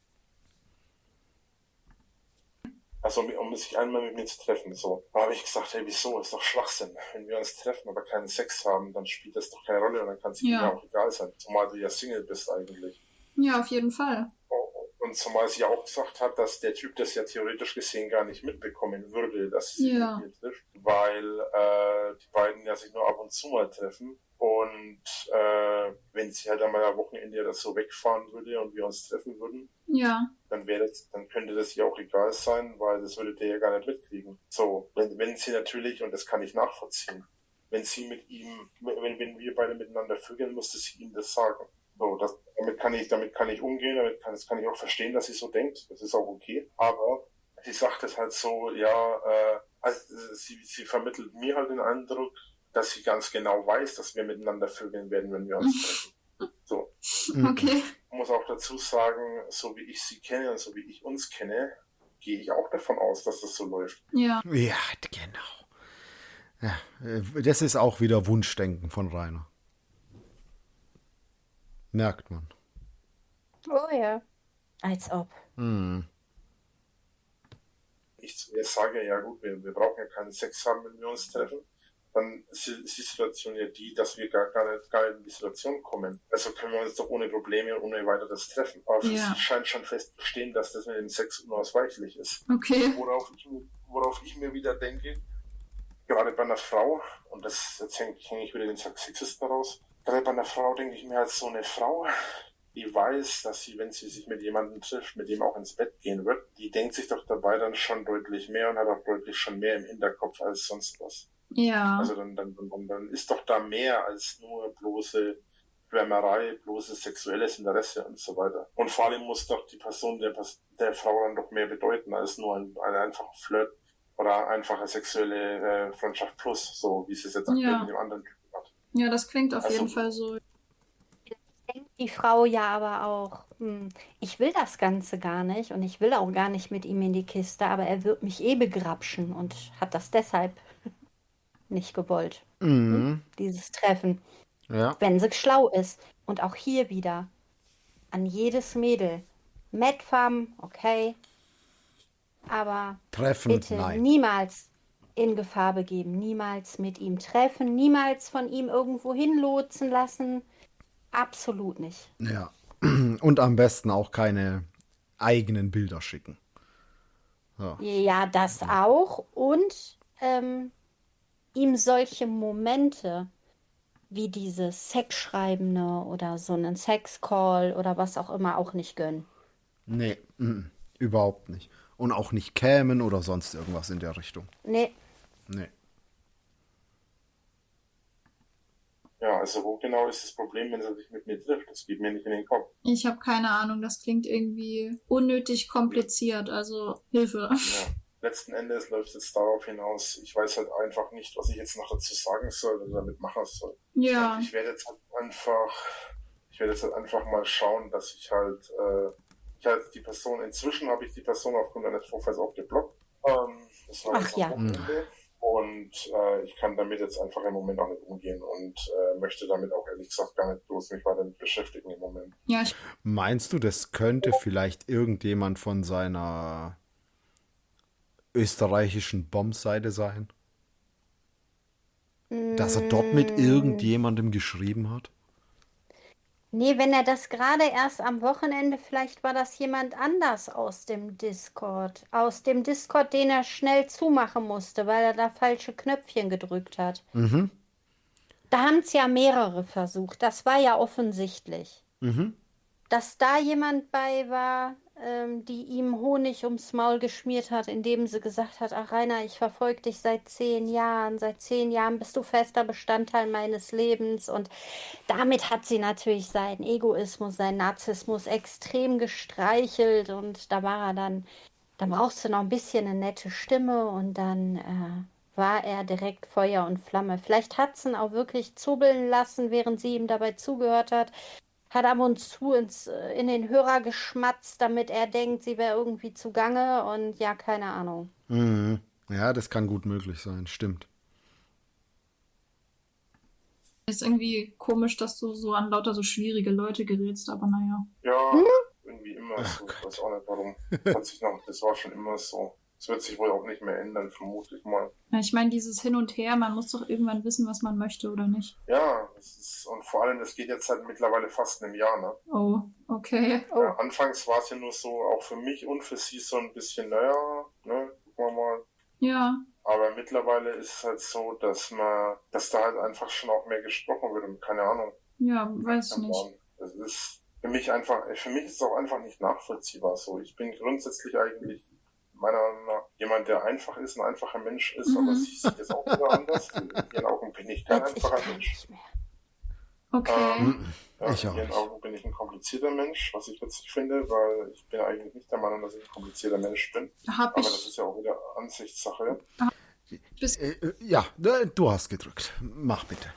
Also um, um sich einmal mit mir zu treffen, so. Da habe ich gesagt, hey, wieso, ist doch Schwachsinn. Wenn wir uns treffen, aber keinen Sex haben, dann spielt das doch keine Rolle und dann kann es Ja. mir auch egal sein. Zumal du ja Single bist eigentlich. Ja, auf jeden Fall. Oh, Und zumal sie auch gesagt hat, dass der Typ das ja theoretisch gesehen gar nicht mitbekommen würde, dass sie sich Ja. mit ihr trifft, weil äh, die beiden ja sich nur ab und zu mal treffen. Und äh, wenn sie halt einmal am Wochenende oder so wegfahren würde und wir uns treffen würden, Ja. dann wäre das, dann könnte das ihr auch egal sein, weil das würde der ja gar nicht mitkriegen. So, wenn, wenn sie natürlich, und das kann ich nachvollziehen, wenn sie mit ihm, wenn, wenn wir beide miteinander vögeln, musste sie ihm das sagen. So, das, damit kann ich, damit kann ich umgehen, damit kann, das kann ich auch verstehen, dass sie so denkt. Das ist auch okay. Aber sie sagt es halt so, ja, äh, also sie, sie vermittelt mir halt den Eindruck, dass sie ganz genau weiß, dass wir miteinander vögeln werden, wenn wir uns treffen. So. Okay. Ich muss auch dazu sagen, so wie ich sie kenne und so wie ich uns kenne, gehe ich auch davon aus, dass das so läuft. Ja. Ja, genau. Ja, äh, das ist auch wieder Wunschdenken von Rainer. Merkt man. Oh ja. Als ob. Hm. Ich zu ihr sage, ja gut, wir, wir brauchen ja keinen Sex haben, wenn wir uns treffen. Dann ist die Situation ja die, dass wir gar, gar, nicht, gar nicht in die Situation kommen. Also können wir uns doch ohne Probleme, ohne weiteres treffen. Aber für Ja. sie scheint schon festzustehen, dass das mit dem Sex unausweichlich ist. Okay. Worauf ich, worauf ich mir wieder denke, gerade bei einer Frau, und das jetzt hänge häng ich wieder den Sexisten raus, gerade bei einer Frau denke ich mir, als so eine Frau, die weiß, dass sie, wenn sie sich mit jemandem trifft, mit dem auch ins Bett gehen wird, die denkt sich doch dabei dann schon deutlich mehr und hat auch deutlich schon mehr im Hinterkopf als sonst was. Ja. Also dann, dann, dann, dann ist doch da mehr als nur bloße Schwärmerei, bloßes sexuelles Interesse und so weiter. Und vor allem muss doch die Person der, der Frau dann doch mehr bedeuten als nur ein, ein einfacher Flirt oder einfache sexuelle äh, Freundschaft plus, so wie es es jetzt aktuell Ja. mit dem anderen Typen hat. Ja, das klingt auf Also- jeden Fall so. Denkt die Frau ja aber auch, hm, ich will das Ganze gar nicht und ich will auch gar nicht mit ihm in die Kiste, aber er wird mich eh begrapschen und hat das deshalb nicht gewollt, Mhm. dieses Treffen. Ja. Wenn sie schlau ist. Und auch hier wieder an jedes Mädel. Mad Femme, okay. Aber Treffen, bitte nein. niemals in Gefahr begeben. Niemals mit ihm treffen. Niemals von ihm irgendwo hinlotsen lassen. Absolut nicht. Ja. Und am besten auch keine eigenen Bilder schicken. Ja. Ja, das auch. Und ähm, ihm solche Momente wie dieses Sexschreibende oder so einen Sexcall oder was auch immer auch nicht gönnen. Nee, mhm. Überhaupt nicht. Und auch nicht kämen oder sonst irgendwas in der Richtung. Nee, Nee. Ja, also wo genau ist das Problem, wenn sie sich mit mir trifft? Das geht mir nicht in den Kopf. Ich habe keine Ahnung, das klingt irgendwie unnötig kompliziert, also Hilfe. Ja. Letzten Endes läuft es jetzt darauf hinaus, ich weiß halt einfach nicht, was ich jetzt noch dazu sagen soll oder damit machen soll. Ja, Und ich werde jetzt halt einfach, ich werde jetzt halt einfach mal schauen, dass ich halt, äh, ich halt die Person, inzwischen habe ich die Person aufgrund eines Vorfalls auch geblockt. Ähm, das war Ach jetzt am ja. Wochenende. Und äh, ich kann damit jetzt einfach im Moment auch nicht umgehen und äh, möchte damit auch ehrlich gesagt gar nicht bloß mich weiter mit beschäftigen im Moment. ja, ich, Meinst du, das könnte vielleicht irgendjemand von seiner österreichischen Bombseite sein? Dass er dort mit irgendjemandem geschrieben hat? nee, wenn er das gerade erst am Wochenende, vielleicht war das jemand anders aus dem Discord. Aus dem Discord, den er schnell zumachen musste, weil er da falsche Knöpfchen gedrückt hat. Mhm. Da haben es ja mehrere versucht. Das war ja offensichtlich. Mhm. Dass da jemand bei war, ähm, die ihm Honig ums Maul geschmiert hat, indem sie gesagt hat, ach Rainer, ich verfolge dich seit zehn Jahren, seit zehn Jahren bist du fester Bestandteil meines Lebens. Und damit hat sie natürlich seinen Egoismus, seinen Narzissmus extrem gestreichelt. Und da war er dann, da brauchst du noch ein bisschen eine nette Stimme und dann äh, war er direkt Feuer und Flamme. Vielleicht hat sie ihn auch wirklich zubbeln lassen, während sie ihm dabei zugehört hat. Hat ab und zu ins, äh, in den Hörer geschmatzt, damit er denkt, sie wäre irgendwie zugange und ja, keine Ahnung. Mhm. Ja, das kann gut möglich sein, stimmt. ist irgendwie komisch, dass du so an lauter so schwierige Leute gerätst, aber naja. Ja, irgendwie immer so. Ich weiß auch nicht warum. Hat sich noch, das war schon immer so. Das wird sich wohl auch nicht mehr ändern, vermute ich mal. Ja, ich meine, dieses Hin und Her, man muss doch irgendwann wissen, was man möchte oder nicht. Ja, das ist, und vor allem, das geht jetzt halt mittlerweile fast einem Jahr, ne? Oh, okay. Oh. Ja, anfangs war es ja nur so, auch für mich und für sie so ein bisschen, naja, ne, gucken wir mal. Ja. Aber mittlerweile ist es halt so, dass man, dass da halt einfach schon auch mehr gesprochen wird und keine Ahnung. Ja, weiß ich nicht. Das ist für mich einfach, für mich ist es auch einfach nicht nachvollziehbar so. Ich bin grundsätzlich eigentlich meiner Meinung nach jemand, der einfach ist, ein einfacher Mensch ist, Mhm. aber sie sieht es auch wieder anders. In ihren Augen bin ich kein Jetzt, ich einfacher kann Mensch. nicht mehr. Okay. Ähm, ja, Ich auch in ihren nicht. Augen bin ich ein komplizierter Mensch, was ich witzig finde, weil ich bin eigentlich nicht der Meinung, dass ich ein komplizierter Mensch bin. Hab Aber ich. das ist ja auch wieder Ansichtssache. Bis, Äh, äh, ja, äh, du hast gedrückt. Mach bitte.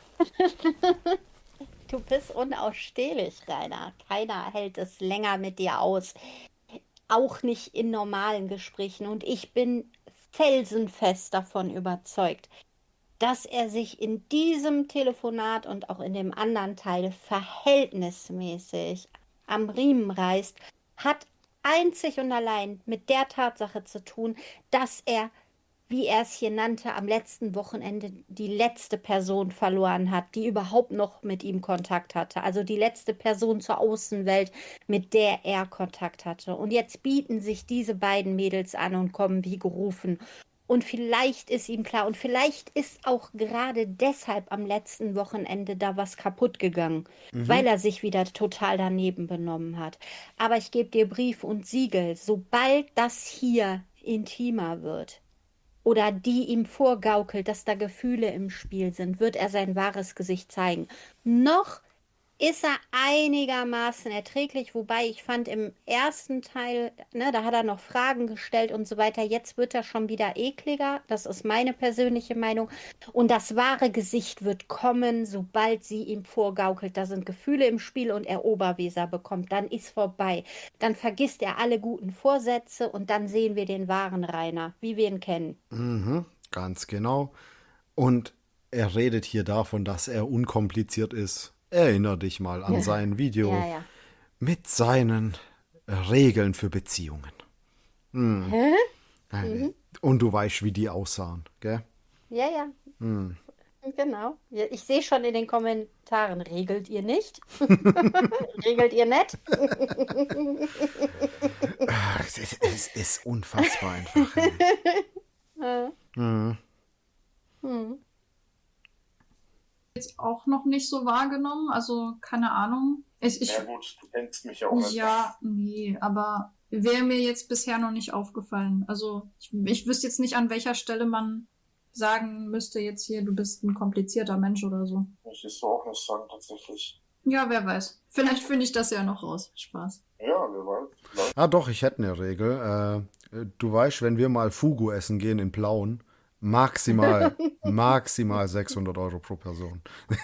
Du bist unausstehlich, Rainer. Keiner hält es länger mit dir aus. Auch nicht in normalen Gesprächen. Und ich bin felsenfest davon überzeugt, dass er sich in diesem Telefonat und auch in dem anderen Teil verhältnismäßig am Riemen reißt, hat einzig und allein mit der Tatsache zu tun, dass er, wie er es hier nannte, am letzten Wochenende die letzte Person verloren hat, die überhaupt noch mit ihm Kontakt hatte. Also die letzte Person zur Außenwelt, mit der er Kontakt hatte. Und jetzt bieten sich diese beiden Mädels an und kommen wie gerufen. Und vielleicht ist ihm klar, und vielleicht ist auch gerade deshalb am letzten Wochenende da was kaputt gegangen, weil er sich wieder total daneben benommen hat. Aber ich gebe dir Brief und Siegel, sobald das hier intimer wird, oder die ihm vorgaukelt, dass da Gefühle im Spiel sind, wird er sein wahres Gesicht zeigen. Noch ist er einigermaßen erträglich, wobei ich fand im ersten Teil, ne, da hat er noch Fragen gestellt und so weiter. Jetzt wird er schon wieder ekliger. Das ist meine persönliche Meinung. Und das wahre Gesicht wird kommen, sobald sie ihm vorgaukelt. Da sind Gefühle im Spiel und er Oberweser bekommt. Dann ist vorbei. Dann vergisst er alle guten Vorsätze und dann sehen wir den wahren Rainer, wie wir ihn kennen. Mhm, ganz genau. Und er redet hier davon, dass er unkompliziert ist. Erinner dich mal an sein Video Ja, ja. mit seinen Regeln für Beziehungen. Hm. Hä? Mhm. Und du weißt, wie die aussahen, gell? Ja, ja. Hm. Genau. Ja, ich sehe schon in den Kommentaren, regelt ihr nicht? Regelt ihr nicht? Ach, Es ist, es ist unfassbar einfach. ey. Mhm. Hm. jetzt auch noch nicht so wahrgenommen, also keine Ahnung. Ich, ich, Ja gut, du kennst mich ja auch nicht. ja, nee, aber wäre mir jetzt bisher noch nicht aufgefallen. Also ich, ich wüsste jetzt nicht, an welcher Stelle man sagen müsste jetzt hier, du bist ein komplizierter Mensch oder so. Ich will so auch nicht sagen, tatsächlich. Ja, wer weiß. Vielleicht finde ich das ja noch raus. Spaß. Ja, wer weiß. Vielleicht. Ah, doch, ich hätte eine Regel. Äh, du weißt, wenn wir mal Fugu essen gehen in Plauen, maximal, maximal sechshundert Euro pro Person.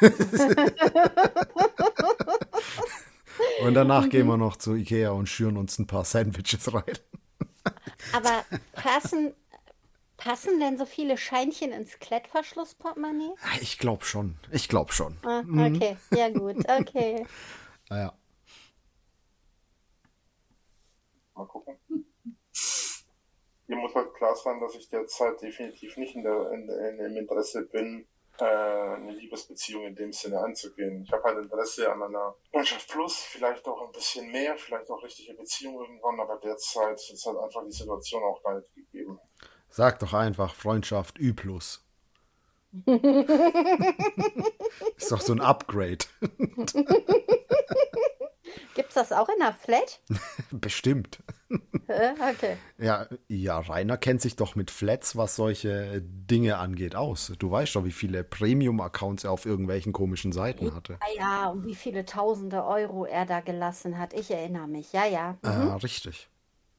Und danach gehen wir noch zu Ikea und schüren uns ein paar Sandwiches rein. Aber passen, passen denn so viele Scheinchen ins Klettverschlussportemonnaie? Ich glaube schon. Ich glaube schon. Ah, okay, ja gut, okay. Naja. Mal gucken. Hier muss halt klar sein, dass ich derzeit definitiv nicht in der, in, in, im Interesse bin, äh, eine Liebesbeziehung in dem Sinne anzugehen. Ich habe halt Interesse an einer Freundschaft plus, vielleicht auch ein bisschen mehr, vielleicht auch richtige Beziehung irgendwann, aber derzeit ist halt einfach die Situation auch gar nicht gegeben. Sag doch einfach Freundschaft Ü plus. Ist doch so ein Upgrade. Gibt's das auch in der Flat? Bestimmt. Äh, Okay. Ja, ja, Rainer kennt sich doch mit Flats, was solche Dinge angeht, aus. Du weißt doch, wie viele Premium-Accounts er auf irgendwelchen komischen Seiten hatte. Ah ja, und wie viele tausende Euro er da gelassen hat. Ich erinnere mich. Ja, ja. Äh, richtig.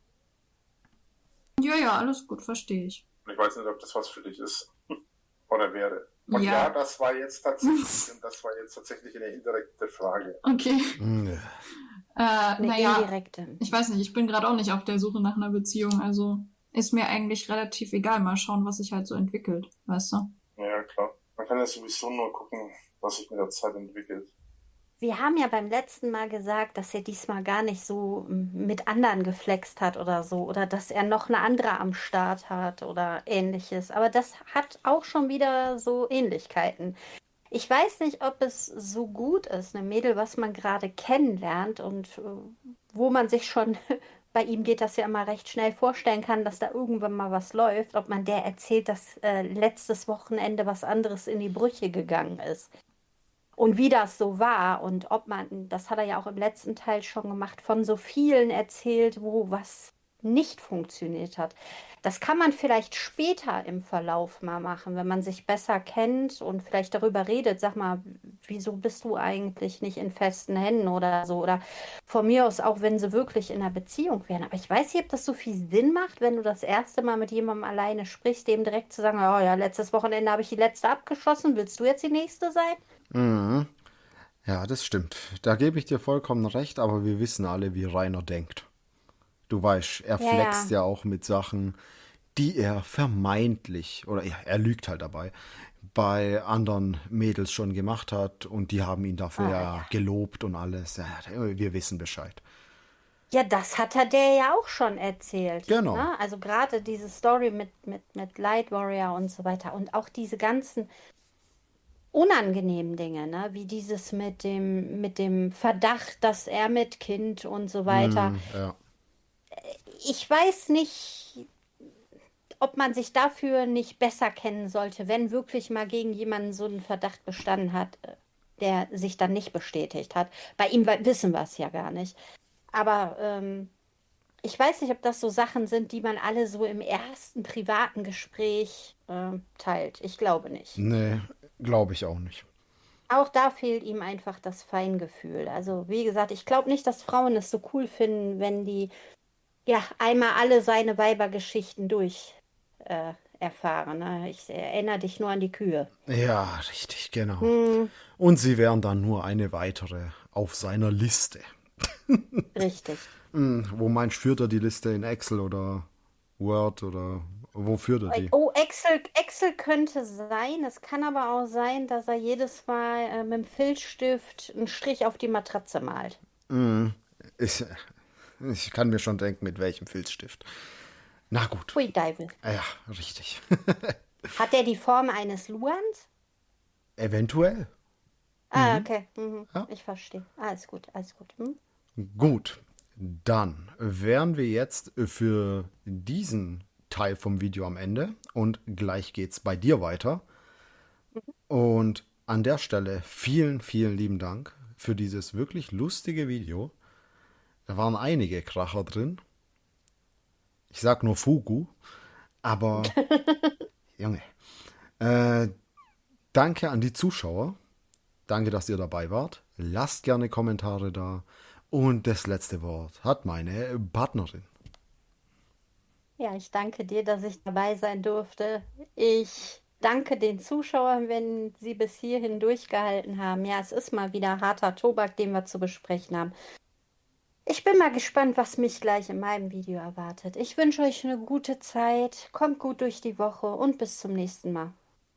Ja, ja, alles gut, verstehe ich. Und ich weiß nicht, ob das was für dich ist oder wäre. Und ja, Ja. das war jetzt tatsächlich, und das war jetzt tatsächlich eine indirekte Frage. Okay. Hm, Äh, Eine naja, indirekte. ich weiß nicht, ich bin gerade auch nicht auf der Suche nach einer Beziehung, also ist mir eigentlich relativ egal. Mal schauen, was sich halt so entwickelt, weißt du? Ja, klar. Man kann ja sowieso nur gucken, was sich mit der Zeit entwickelt. wir haben ja beim letzten Mal gesagt, dass er diesmal gar nicht so mm, mit anderen geflext hat oder so, oder dass er noch eine andere am Start hat oder ähnliches. Aber das hat auch schon wieder so Ähnlichkeiten. Ich weiß nicht, ob es so gut ist, eine Mädel, was man gerade kennenlernt und äh, wo man sich schon, bei ihm geht das ja immer recht schnell vorstellen kann, dass da irgendwann mal was läuft, ob man der erzählt, dass äh, letztes Wochenende was anderes in die Brüche gegangen ist. Und wie das so war und ob man, das hat er ja auch im letzten Teil schon gemacht, von so vielen erzählt, wo was nicht funktioniert hat. Das kann man vielleicht später im Verlauf mal machen, wenn man sich besser kennt und vielleicht darüber redet. Sag mal, wieso bist du eigentlich nicht in festen Händen oder so? Oder von mir aus auch, wenn sie wirklich in einer Beziehung wären. Aber ich weiß nicht, ob das so viel Sinn macht, wenn du das erste Mal mit jemandem alleine sprichst, dem direkt zu sagen, oh ja, letztes Wochenende habe ich die letzte abgeschossen, willst du jetzt die nächste sein? Mhm. Ja, das stimmt. Da gebe ich dir vollkommen recht, aber wir wissen alle, wie Rainer denkt. Du weißt, er Ja, flext ja. ja auch mit Sachen, die er vermeintlich, oder ja, er lügt halt dabei, bei anderen Mädels schon gemacht hat und die haben ihn dafür Ah, ja ja. gelobt und alles. Ja, wir wissen Bescheid. Ja, das hat er der ja auch schon erzählt. Genau. Ne? Also gerade diese Story mit, mit, mit Light Warrior und so weiter und auch diese ganzen unangenehmen Dinge, ne? Wie dieses mit dem, mit dem Verdacht, dass er mit Kind und so weiter. Hm, ja. Ich weiß nicht, ob man sich dafür nicht besser kennen sollte, wenn wirklich mal gegen jemanden so ein Verdacht bestanden hat, äh, der sich dann nicht bestätigt hat. Bei ihm we- wissen wir es ja gar nicht. Aber ähm, ich weiß nicht, ob das so Sachen sind, die man alle so im ersten privaten Gespräch äh, teilt. Ich glaube nicht. Nee, glaube ich auch nicht. Auch da fehlt ihm einfach das Feingefühl. Also, wie gesagt, ich glaube nicht, dass Frauen es so cool finden, wenn die ja einmal alle seine Weibergeschichten durch äh, erfahren. Ne? Ich erinnere dich nur an die Kühe. Ja, richtig, genau. Hm, Und sie wären dann nur eine weitere auf seiner Liste. richtig. Hm, wo meinst du, führt er die Liste in Excel oder Word oder wo führt er die? Oh, Excel, Excel könnte sein. Es kann aber auch sein, dass er jedes Mal äh, mit dem Filzstift einen Strich auf die Matratze malt. Hm, ich, ich kann mir schon denken, mit welchem Filzstift. Na gut. Hui, Deivel. Ja, richtig. Hat er die Form eines Luans? Eventuell. Ah, okay. Mhm. Ja. Ich verstehe. Alles gut, alles gut. Hm? Gut, dann wären wir jetzt für diesen Teil vom Video am Ende und gleich geht's bei dir weiter. Und an der Stelle vielen, vielen lieben Dank für dieses wirklich lustige Video. Da waren einige Kracher drin. Ich sag nur Fugu, aber Junge. Äh, danke an die Zuschauer. Danke, dass ihr dabei wart. Lasst gerne Kommentare da. Und das letzte Wort hat meine Partnerin. Ja, ich danke dir, dass ich dabei sein durfte. Ich danke den Zuschauern, wenn sie bis hierhin durchgehalten haben. Ja, es ist mal wieder harter Tobak, den wir zu besprechen haben. Ich bin mal gespannt, was mich gleich in meinem Video erwartet. Ich wünsche euch eine gute Zeit, kommt gut durch die Woche und bis zum nächsten Mal.